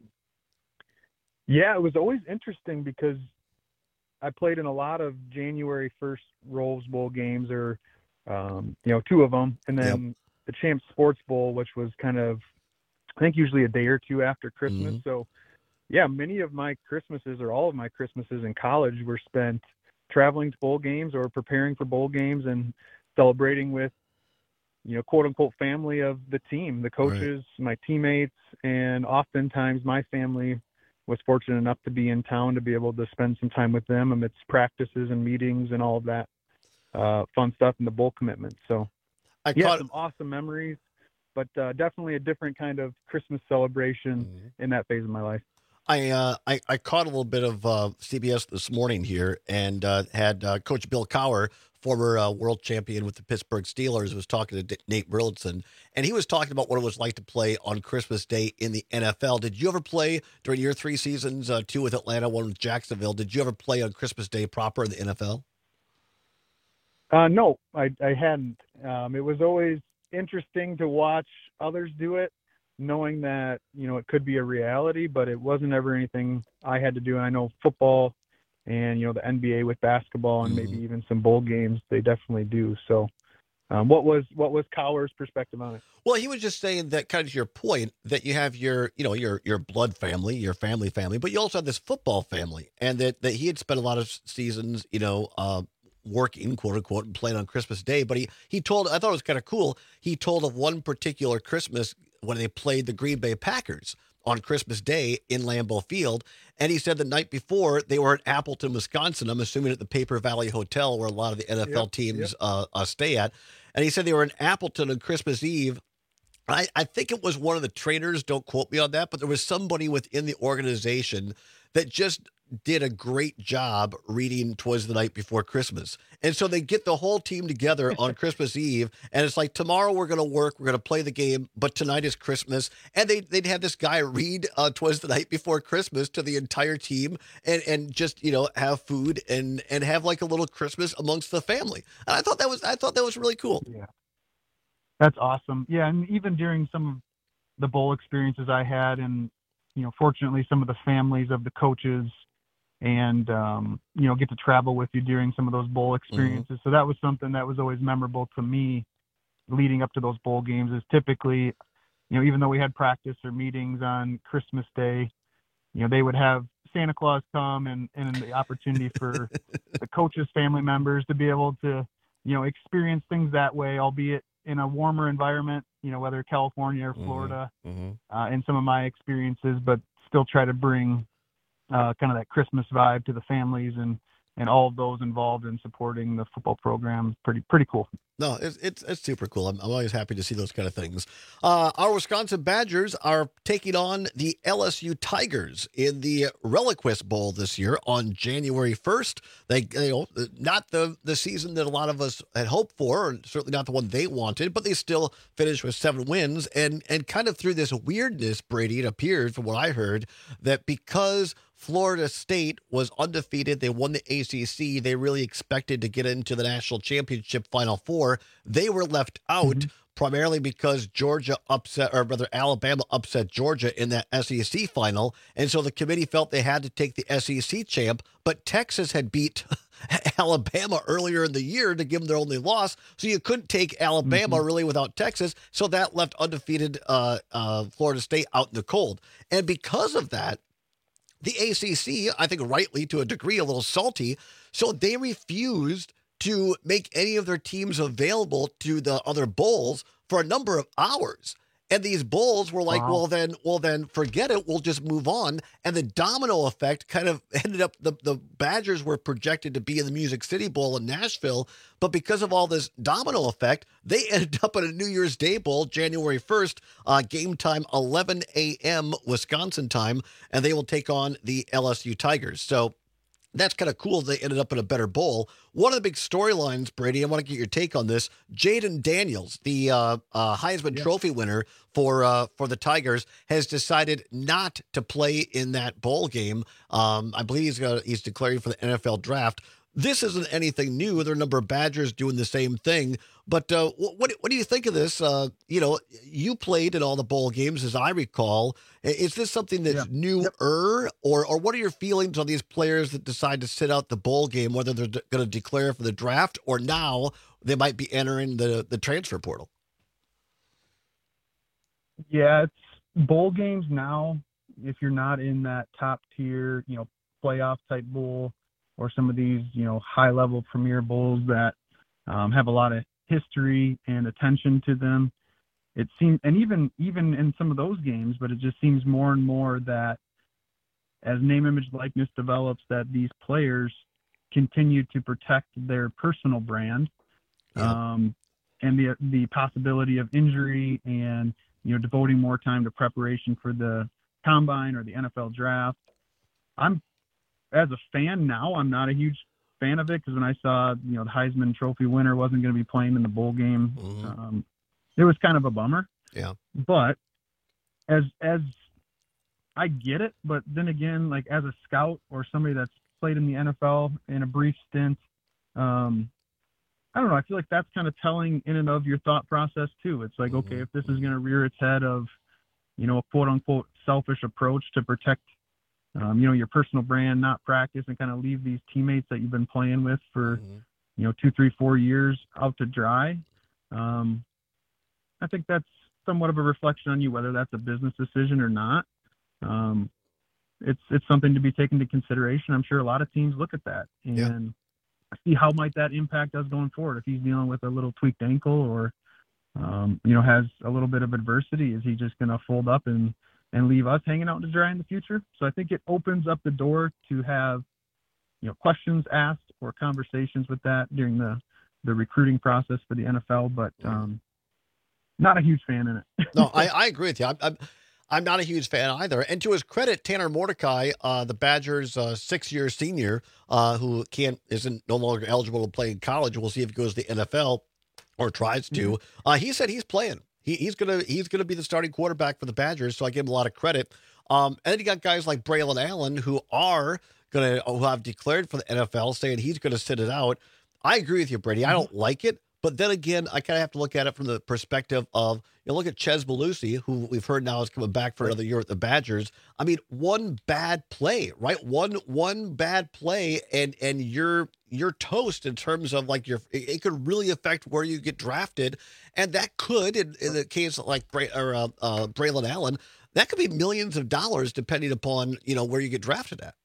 Yeah, it was always interesting because I played in a lot of January first Rose Bowl games, or, um, you know, two of them. And then yep. the Champs Sports Bowl, which was kind of, I think, usually a day or two after Christmas. Mm-hmm. So, yeah, many of my Christmases, or all of my Christmases in college, were spent traveling to bowl games or preparing for bowl games and celebrating with, you know, quote unquote family of the team, the coaches, right. my teammates, and oftentimes my family was fortunate enough to be in town to be able to spend some time with them amidst practices and meetings and all of that uh, fun stuff and the bowl commitment. So I yeah, caught... some awesome memories, but uh, definitely a different kind of Christmas celebration mm-hmm. in that phase of my life. I, uh, I I caught a little bit of uh, C B S this morning here and uh, had uh, Coach Bill Cowher, former uh, world champion with the Pittsburgh Steelers, was talking to D- Nate Burleson, and he was talking about what it was like to play on Christmas Day in the N F L. Did you ever play during your three seasons, uh, two with Atlanta, one with Jacksonville? Did you ever play on Christmas Day proper in the N F L? Uh, no, I, I hadn't. Um, it was always interesting to watch others do it, knowing that, you know, it could be a reality, but it wasn't ever anything I had to do. I know football and, you know, the N B A with basketball and mm-hmm. maybe even some bowl games, they definitely do. So um, what was what was Cowher's perspective on it? Well, he was just saying that, kind of to your point, that you have your, you know, your your blood family, your family family, but you also have this football family, and that, that he had spent a lot of seasons, you know, uh, working, quote unquote, and playing on Christmas Day. But he, he told, I thought it was kind of cool, he told of one particular Christmas when they played the Green Bay Packers on Christmas Day in Lambeau Field. And he said the night before they were at Appleton, Wisconsin, I'm assuming at the Paper Valley Hotel where a lot of the N F L yep, teams yep. Uh, uh, stay at. And he said they were in Appleton on Christmas Eve. I, I think it was one of the trainers, don't quote me on that, but there was somebody within the organization that just did a great job reading 'Twas the Night Before Christmas. And so they get the whole team together on Christmas Eve, and it's like, tomorrow we're going to work, we're going to play the game, but tonight is Christmas. And they, they'd have this guy read uh, 'Twas the Night Before Christmas to the entire team and, and just, you know, have food and, and have like a little Christmas amongst the family. And I thought that was, I thought that was really cool. Yeah. That's awesome. Yeah. And even during some of the bowl experiences I had, and, you know, fortunately some of the families of the coaches and, um, you know, get to travel with you during some of those bowl experiences. Mm-hmm. So that was something that was always memorable to me leading up to those bowl games, is typically, you know, even though we had practice or meetings on Christmas Day, you know, they would have Santa Claus come and, and the opportunity for the coaches' family members to be able to, you know, experience things that way, albeit in a warmer environment, you know, whether California or Florida, mm-hmm. uh, in some of my experiences, but still try to bring uh, kind of that Christmas vibe to the families and, and all of those involved in supporting the football program. Pretty, pretty cool. No, it's, it's it's super cool. I'm, I'm always happy to see those kind of things. Uh, our Wisconsin Badgers are taking on the L S U Tigers in the Reliquist Bowl this year on January first. They, you know, not the, the season that a lot of us had hoped for, and certainly not the one they wanted, but they still finished with seven wins. And, and kind of through this weirdness, Brady, it appeared from what I heard that because Florida State was undefeated, they won the A C C, they really expected to get into the national championship Final Four. They were left out mm-hmm. primarily because Georgia upset, or rather Alabama upset Georgia in that S E C final. And so the committee felt they had to take the S E C champ, but Texas had beat Alabama earlier in the year to give them their only loss. So you couldn't take Alabama mm-hmm. really without Texas. So that left undefeated uh, uh, Florida State out in the cold. And because of that, the A C C, I think rightly to a degree, a little salty, so they refused to make any of their teams available to the other bowls for a number of hours. And these bowls were like, wow. well, then, well, then forget it. We'll just move on. And the domino effect kind of ended up, the, the Badgers were projected to be in the Music City Bowl in Nashville. But because of all this domino effect, they ended up at a New Year's Day Bowl, January first, uh, game time, eleven a.m. Wisconsin time. And they will take on the L S U Tigers. So that's kind of cool. They ended up in a better bowl. One of the big storylines, Brady, I want to get your take on this. Jaden Daniels, the uh, uh, Heisman yeah. Trophy winner for uh, for the Tigers, has decided not to play in that bowl game. Um, I believe he's got, he's declaring for the N F L draft. This isn't anything new. There are a number of Badgers doing the same thing. But uh, what what do you think of this? Uh, you know, you played in all the bowl games, as I recall. Is this something that's yeah. newer, or or what are your feelings on these players that decide to sit out the bowl game, whether they're de- going to declare for the draft or now they might be entering the, the transfer portal? Yeah, it's bowl games now. If you're not in that top tier, you know, playoff type bowl, or some of these, you know, high level premier bowls that um, have a lot of history and attention to them. It seems, and even even in some of those games, but it just seems more and more that as name, image, likeness develops, that these players continue to protect their personal brand, yeah. um, and the the possibility of injury, and you know, devoting more time to preparation for the combine or the N F L draft. I'm as a fan now, I'm not a huge fan of it, because when I saw, you know, the Heisman Trophy winner wasn't going to be playing in the bowl game, mm-hmm. um, it was kind of a bummer. Yeah. But as as I get it, but then again, like as a scout or somebody that's played in the N F L in a brief stint, um, I don't know. I feel like that's kind of telling in and of your thought process too. It's like, mm-hmm. okay, if this is going to rear its head of, you know, a quote unquote selfish approach to protect, um, you know, your personal brand, not practice, and kind of leave these teammates that you've been playing with for, mm-hmm. you know, two, three, four years out to dry. Um, I think that's somewhat of a reflection on you, whether that's a business decision or not. Um, it's it's something to be taken into consideration. I'm sure a lot of teams look at that and yeah. see how might that impact us going forward. If he's dealing with a little tweaked ankle, or um, you know, has a little bit of adversity, is he just going to fold up and and leave us hanging out to dry in the future? So I think it opens up the door to have, you know, questions asked or conversations with that during the the recruiting process for the N F L. But um, not a huge fan in it. No, I, I agree with you. I'm, I'm I'm not a huge fan either. And to his credit, Tanner Mordecai, uh, the Badgers' uh, six-year senior, uh, who can't isn't no longer eligible to play in college. We'll see if he goes to the N F L or tries to. Mm-hmm. Uh, he said he's playing. He, he's gonna he's gonna be the starting quarterback for the Badgers. So I give him a lot of credit. Um, and then you got guys like Braylon Allen who are gonna who have declared for the N F L, saying he's gonna sit it out. I agree with you, Brady. Mm-hmm. I don't like it. But then again, I kind of have to look at it from the perspective of, you know, look at Ches Belusi, who we've heard now is coming back for another year with the Badgers. I mean, one bad play, right? One one bad play, and and you're you're toast in terms of like your. It could really affect where you get drafted, and that could, in, in the case of like Bray, or uh, uh, Braylon Allen, that could be millions of dollars depending upon, you know, where you get drafted at.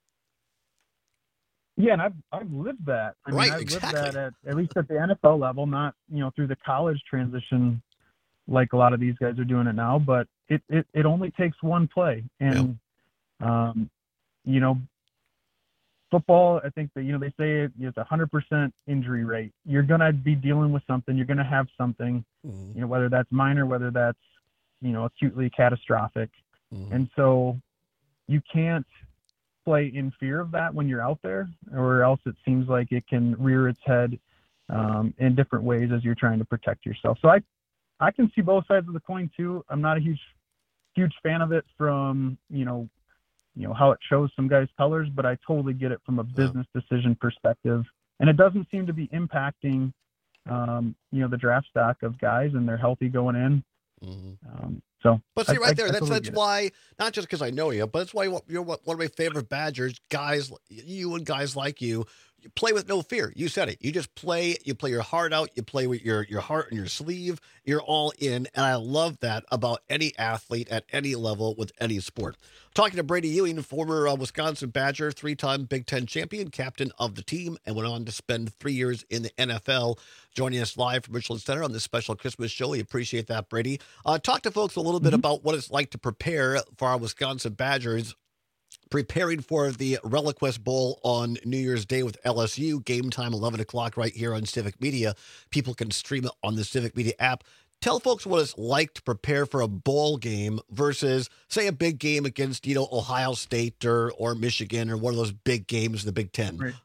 Yeah, and I've I've lived that. I mean, right, I've exactly. lived that at, at least at the N F L level, not, you know, through the college transition like a lot of these guys are doing it now. But it it, it only takes one play, and yep. um, you know, football, I think that, you know, they say it's a one hundred percent injury rate. You're going to be dealing with something. You're going to have something, mm-hmm. you know, whether that's minor, whether that's, you know, acutely catastrophic. Mm-hmm. And so you can't play in fear of that when you're out there, or else it seems like it can rear its head um, in different ways as you're trying to protect yourself. So I, I can see both sides of the coin too. I'm not a huge, huge fan of it from, you know, you know, how it shows some guys' colors, but I totally get it from a business decision perspective. And it doesn't seem to be impacting, um, you know, the draft stock of guys, and they're healthy going in. Mm-hmm. Um, so, but see, I, right there, I, I that's totally that's why, not just because I know you, but that's why you're one of my favorite Badgers guys. You and guys like you, you play with no fear. You said it. You just play. You play your heart out. You play with your your heart in your sleeve. You're all in, and I love that about any athlete at any level with any sport. Talking to Brady Ewing, former uh, Wisconsin Badger, three-time Big Ten champion, captain of the team, and went on to spend three years in the N F L. Joining us live from Richland Center on this special Christmas show. We appreciate that, Brady. Uh, talk to folks a little bit mm-hmm. about what it's like to prepare for our Wisconsin Badgers, preparing for the Reliquest Bowl on New Year's Day with L S U. Game time, eleven o'clock right here on Civic Media. People can stream it on the Civic Media app. Tell folks what it's like to prepare for a bowl game versus, say, a big game against, you know, Ohio State or or Michigan or one of those big games in the Big Ten. Right.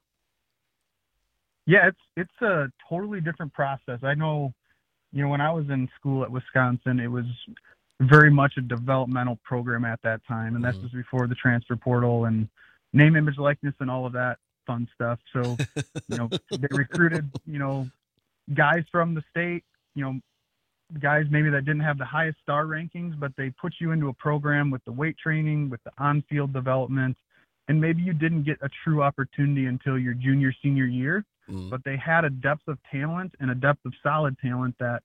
Yeah, it's it's a totally different process. I know, you know, when I was in school at Wisconsin, it was very much a developmental program at that time, and mm-hmm. that's just before the transfer portal and name, image, likeness, and all of that fun stuff. So, you know, they recruited, you know, guys from the state, you know, guys maybe that didn't have the highest star rankings, but they put you into a program with the weight training, with the on-field development, and maybe you didn't get a true opportunity until your junior, senior year, mm. but they had a depth of talent and a depth of solid talent that,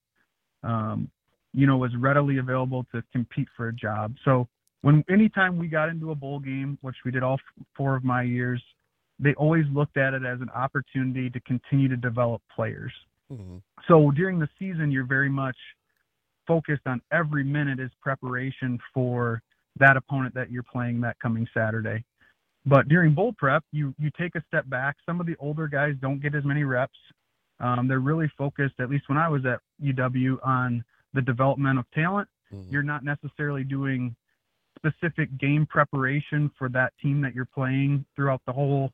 um, you know, was readily available to compete for a job. So when, anytime we got into a bowl game, which we did all four of my years, they always looked at it as an opportunity to continue to develop players. Mm-hmm. So during the season, you're very much focused on every minute is preparation for that opponent that you're playing that coming Saturday. But during bowl prep, you you take a step back. Some of the older guys don't get as many reps. Um, they're really focused, at least when I was at U W, on the development of talent. Mm-hmm. You're not necessarily doing specific game preparation for that team that you're playing throughout the whole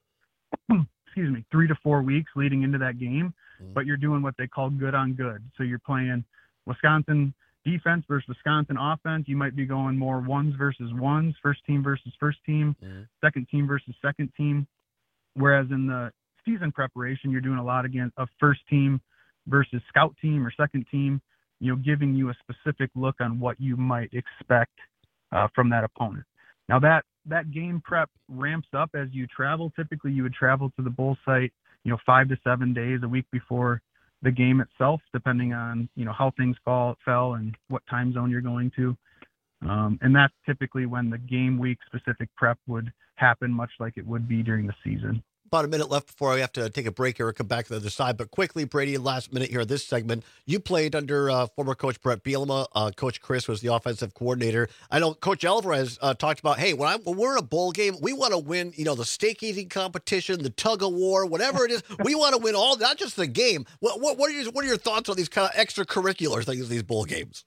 excuse me, three to four weeks leading into that game, mm-hmm. but you're doing what they call good on good. So you're playing Wisconsin defense versus Wisconsin offense. You might be going more ones versus ones, first team versus first team, mm-hmm. second team versus second team. Whereas in the season preparation, you're doing a lot again of first team versus scout team or second team, you know, giving you a specific look on what you might expect uh, from that opponent. Now that, that game prep ramps up as you travel. Typically you would travel to the bowl site, you know, five to seven days a week before the game itself, depending on, you know, how things fall, fell and what time zone you're going to. Um, and that's typically when the game week specific prep would happen, much like it would be during the season. About a minute left before I have to take a break here and come back to the other side. But quickly, Brady, last minute here, this segment. You played under uh, former coach Brett Bielema. Uh, coach Chris was the offensive coordinator. I know Coach Alvarez uh, talked about, hey, when, I'm, when we're in a bowl game, we want to win, you know, the steak eating competition, the tug of war, whatever it is. We want to win all, not just the game. What, what, what, are your, what are your thoughts on these kind of extracurricular things, these bowl games?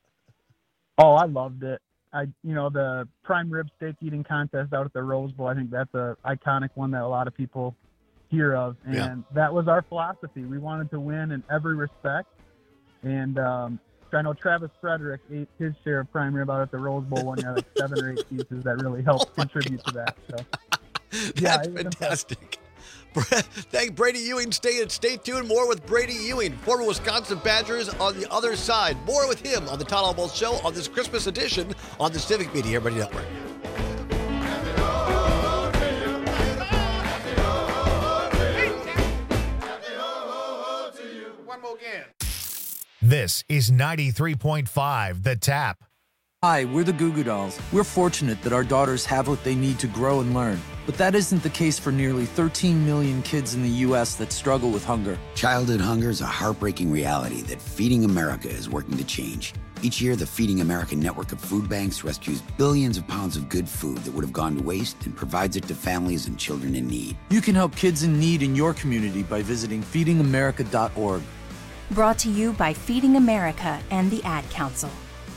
Oh, I loved it. I, you know, the prime rib steak eating contest out at the Rose Bowl, I think that's a iconic one that a lot of people hear of. And yeah. that was our philosophy. We wanted to win in every respect. And um, I know Travis Frederick ate his share of prime rib out at the Rose Bowl one year, like seven or eight pieces that really helped oh contribute God. to that. So yeah, that's fantastic. Thank Brady Ewing. Stay, stay tuned. More with Brady Ewing, former Wisconsin Badgers, on the other side. More with him on the Todd Almost Show on this Christmas edition on the Civic Media Radio Network. One more again. This is ninety-three point five The Tap. Hi, we're the Goo Goo Dolls. We're fortunate that our daughters have what they need to grow and learn. But that isn't the case for nearly thirteen million kids in the U S that struggle with hunger. Childhood hunger is a heartbreaking reality that Feeding America is working to change. Each year, the Feeding America network of food banks rescues billions of pounds of good food that would have gone to waste and provides it to families and children in need. You can help kids in need in your community by visiting feeding america dot org. Brought to you by Feeding America and the Ad Council.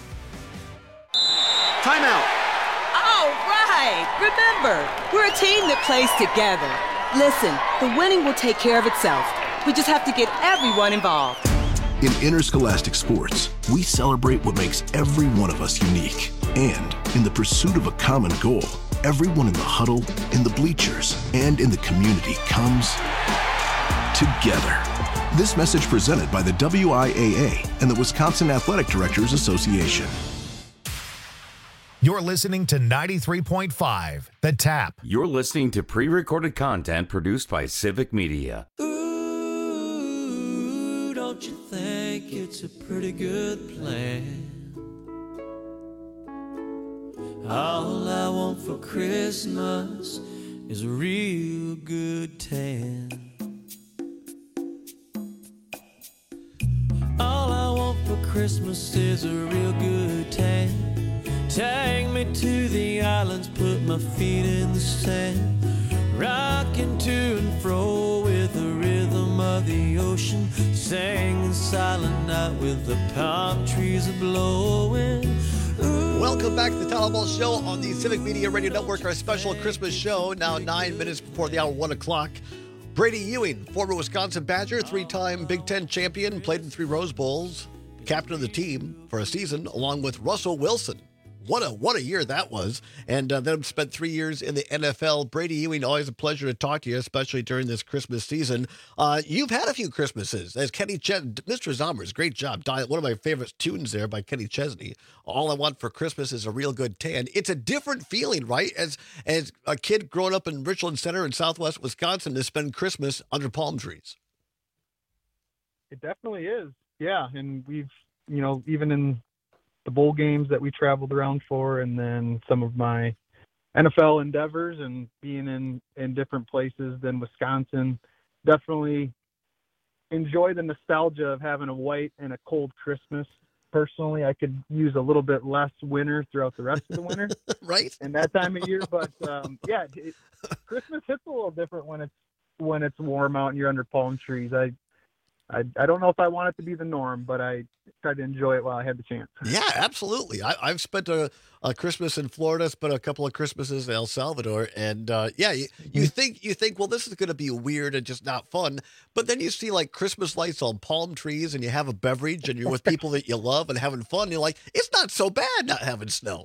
Timeout. All right. Remember, we're a team that plays together. Listen, the winning will take care of itself. We just have to get everyone involved. In interscholastic sports, we celebrate what makes every one of us unique. And in the pursuit of a common goal, everyone in the huddle, in the bleachers, and in the community comes together. This message presented by the W I A A and the Wisconsin Athletic Directors Association. You're listening to ninety-three point five, The Tap. You're listening to pre-recorded content produced by Civic Media. Ooh, don't you think it's a pretty good plan? All I want for Christmas is a real good tan. All I want for Christmas is a real good tan. Take me to the islands, put my feet in the sand, rocking to and fro with the rhythm of the ocean, singing Silent Night with the palm trees a blowing. Ooh. Welcome back to the Town Hall Show on the Civic Media Radio Network, our special Christmas show, now nine minutes before the hour, one o'clock. Brady Ewing, former Wisconsin Badger, three-time Big Ten champion, played in three Rose Bowls, captain of the team for a season, along with Russell Wilson. What a what a year that was. And uh, then spent three years in the N F L. Brady Ewing, always a pleasure to talk to you, especially during this Christmas season. Uh, you've had a few Christmases. As Kenny Chesney, Mister Zommers, great job. One of my favorite tunes there by Kenny Chesney. All I Want for Christmas is a Real Good Tan. It's a different feeling, right? As, as a kid growing up in Richland Center in southwest Wisconsin to spend Christmas under palm trees. It definitely is. Yeah. And we've, you know, even in the bowl games that we traveled around for, and then some of my N F L endeavors and being in, in different places than Wisconsin, definitely enjoy the nostalgia of having a white and a cold Christmas. Personally, I could use a little bit less winter throughout the rest of the winter. Right. And that time of year. But um, yeah, it, Christmas hits a little different when it's, when it's warm out and you're under palm trees. I, I, I don't know if I want it to be the norm, but I tried to enjoy it while I had the chance. Yeah, absolutely. I, I've spent a, a Christmas in Florida, spent a couple of Christmases in El Salvador, and uh, yeah, you, you think you think, well, this is going to be weird and just not fun, but then you see like Christmas lights on palm trees, and you have a beverage, and you're with people that you love and having fun. And you're like, it's not so bad not having snow.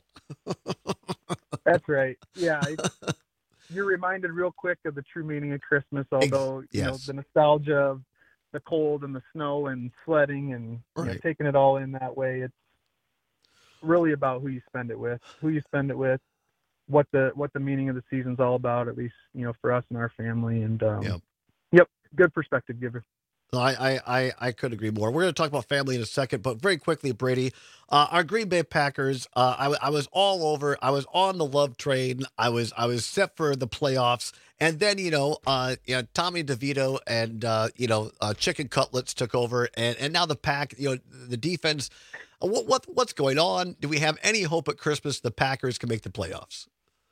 That's right. Yeah. It's, you're reminded real quick of the true meaning of Christmas, although Ex- you yes. know the nostalgia of the cold and the snow and sledding and right. you know, taking it all in that way. It's really about who you spend it with, who you spend it with, what the, what the meaning of the season's all about, at least, you know, for us and our family. And, um, yep. yep. Good perspective giver. I, I, I could agree more. We're going to talk about family in a second, but very quickly, Brady, uh, our Green Bay Packers, uh, I, I was all over. I was on the love train. I was I was set for the playoffs. And then, you know, uh, you know Tommy DeVito and, uh, you know, uh, Chicken Cutlets took over. And, and now the Pack, you know, the defense, uh, what, what what's going on? Do we have any hope at Christmas the Packers can make the playoffs?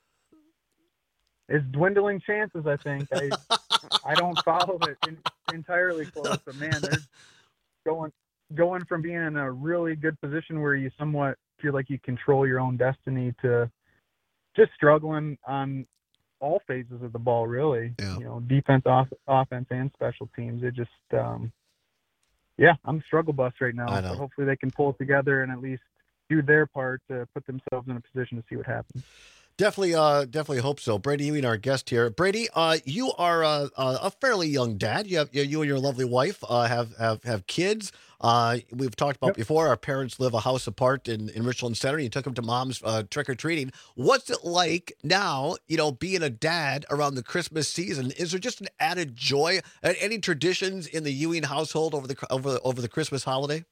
It's dwindling chances, I think. I I don't follow it in, entirely close, but man, they're going going from being in a really good position where you somewhat feel like you control your own destiny to just struggling on all phases of the ball, really. Yeah. You know, defense, off, offense, and special teams. It just, um, yeah, I'm a struggle bus right now. So hopefully they can pull it together and at least do their part to put themselves in a position to see what happens. Definitely, uh, definitely hope so. Brady Ewing, our guest here. Brady, uh, you are uh, a fairly young dad. You have you and your lovely wife uh, have have have kids. Uh, we've talked about yep. before. Our parents live a house apart in, in Richland Center. You took them to mom's uh, trick or treating. What's it like now? You know, being a dad around the Christmas season. Is there just an added joy? Any traditions in the Ewing household over the over the, over the Christmas holiday?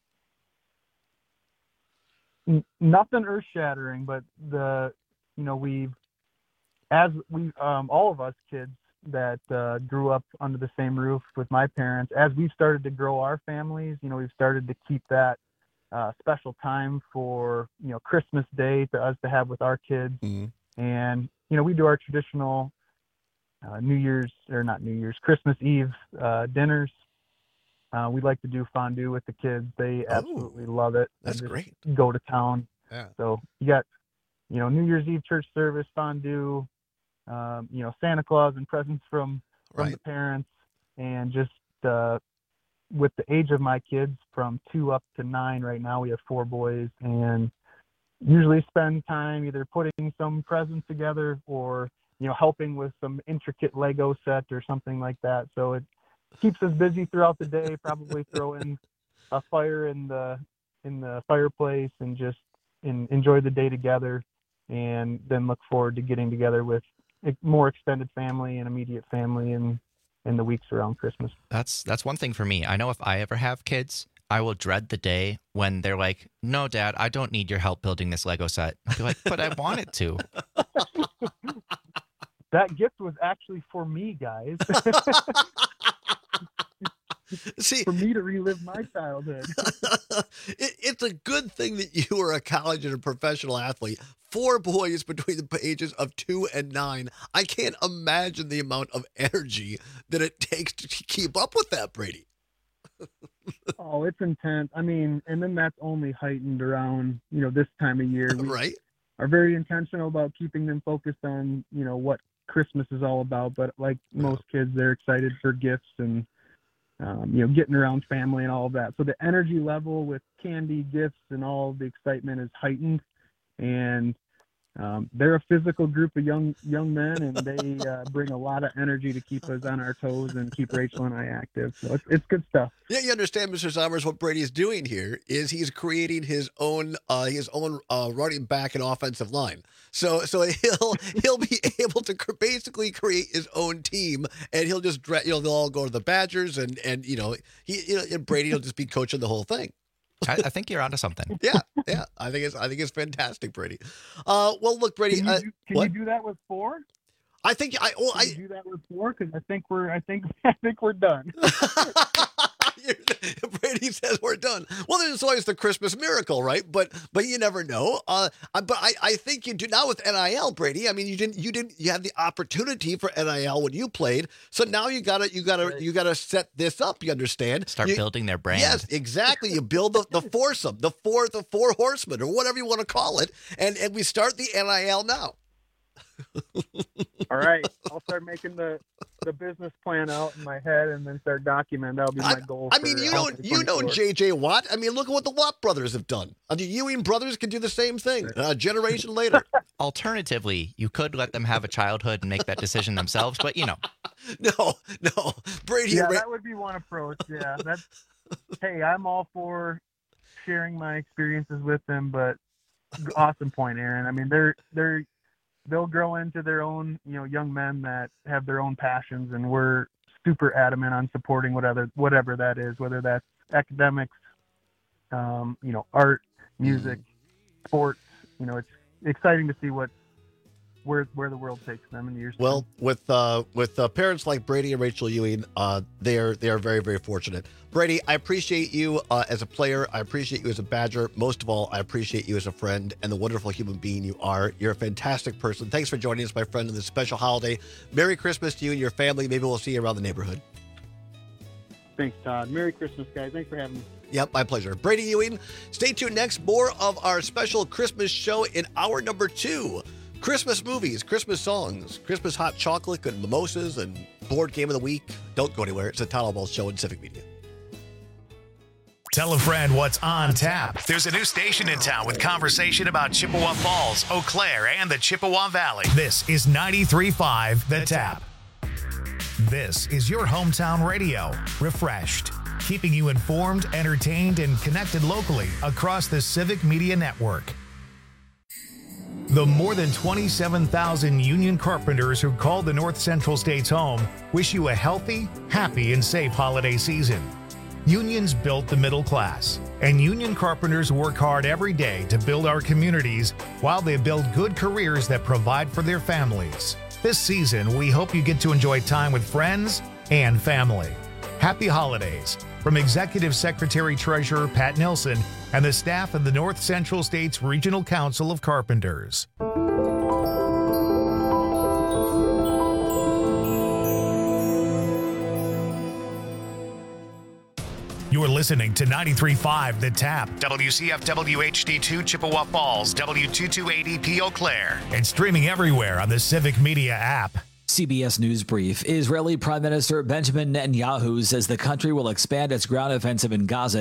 Nothing earth shattering, but the. You know, we've, as we, um, all of us kids that uh, grew up under the same roof with my parents, as we've started to grow our families, you know, we've started to keep that uh, special time for, you know, Christmas Day to us to have with our kids. Mm-hmm. And, you know, we do our traditional uh, New Year's, or not New Year's, Christmas Eve uh, dinners. Uh, we like to do fondue with the kids. They absolutely Ooh, love it. That's They just great. Go to town. Yeah. So you got, you know, New Year's Eve church service, fondue, um, you know, Santa Claus and presents from, from Right. the parents, and just uh, with the age of my kids from two up to nine right now, we have four boys, and usually spend time either putting some presents together or, you know, helping with some intricate Lego set or something like that. So it keeps us busy throughout the day. Probably throw in a fire in the in the fireplace and just in, enjoy the day together, and then look forward to getting together with a more extended family and immediate family in in the weeks around Christmas. That's that's one thing for me. I know if I ever have kids, I will dread the day when they're like, "No, Dad, I don't need your help building this Lego set." I'll be like, "But I want it to." That gift was actually for me, guys. See, for me to relive my childhood. it, it's a good thing that you were a college and a professional athlete. Four boys between the ages of two and nine. I can't imagine the amount of energy that it takes to keep up with that, Brady. Oh, it's intense. I mean, and then that's only heightened around, you know, this time of year. We right. are very intentional about keeping them focused on, you know, what Christmas is all about. But like most kids, they're excited for gifts and, um, you know, getting around family and all of that. So the energy level with candy, gifts, and all the excitement is heightened. And um, they're a physical group of young young men, and they uh, bring a lot of energy to keep us on our toes and keep Rachel and I active. So it's, it's good stuff. Yeah, you understand, Mister Sommers, what Brady is doing here is he's creating his own uh, his own uh, running back and offensive line. So so he'll he'll be able to cr- basically create his own team, and he'll just dra- you know they'll all go to the Badgers, and and you know he you know and Brady will just be coaching the whole thing. I, I think you're onto something. Yeah, yeah. I think it's I think it's fantastic, Brady. Uh, well, look, Brady. Can you, uh, do, can what? you do that with four? I think I. Well, Can I you do that with four? Because I think we're I think I think we're done. Brady says we're done. Well, there's always the Christmas miracle, right? But but you never know. Uh, but I, I think you do now with N I L, Brady. I mean, you didn't you didn't you had the opportunity for N I L when you played. So now you gotta you gotta right. you gotta set this up. You understand? Start you, building their brand. Yes, exactly. You build the, the foursome, the four the four horsemen, or whatever you want to call it, and and we start the N I L now. All right, I'll start making the, the business plan out in my head and then start documenting. That'll be my I, goal. I mean, you know, you know, J J Watt. I mean, look at what the Watt brothers have done. Uh, the Ewing brothers can do the same thing a generation later. Alternatively, you could let them have a childhood and make that decision themselves, but you know. No, no, Brady. Yeah, Ra- that would be one approach. Yeah, that's. Hey, I'm all for sharing my experiences with them, but awesome point, Aaron. I mean, they're they're. They'll grow into their own, you know, young men that have their own passions, and we're super adamant on supporting whatever whatever that is, whether that's academics, um, you know, art, music, sports. You know, it's exciting to see what where where the world takes them in years. Well, with uh, with uh, parents like Brady and Rachel Ewing, uh, they are they are very very fortunate. Brady, I appreciate you uh, as a player. I appreciate you as a Badger. Most of all, I appreciate you as a friend and the wonderful human being you are. You're a fantastic person. Thanks for joining us, my friend, in this special holiday. Merry Christmas to you and your family. Maybe we'll see you around the neighborhood. Thanks, Todd. Merry Christmas, guys. Thanks for having me. Yep, my pleasure. Brady Ewing, stay tuned next. More of our special Christmas show in hour number two. Christmas movies, Christmas songs, Christmas hot chocolate and mimosas, and board game of the week. Don't go anywhere. It's the Todd Albaugh Show in Civic Media. Tell a friend what's on tap. There's a new station in town with conversation about Chippewa Falls, Eau Claire, and the Chippewa Valley. This is ninety-three point five The Tap. This is your hometown radio, refreshed, keeping you informed, entertained, and connected locally across the Civic Media Network. The more than twenty-seven thousand union carpenters who called the North Central States home wish you a healthy, happy, and safe holiday season. Unions built the middle class, and union carpenters work hard every day to build our communities while they build good careers that provide for their families. This season, we hope you get to enjoy time with friends and family. Happy holidays From Executive Secretary Treasurer Pat Nelson and the staff of the North Central States Regional Council of Carpenters. You're listening to ninety-three point five The Tap, W C F W H D two Chippewa Falls, W two two eight E P Eau Claire, and streaming everywhere on the Civic Media app. C B S News Brief. Israeli Prime Minister Benjamin Netanyahu says the country will expand its ground offensive in Gaza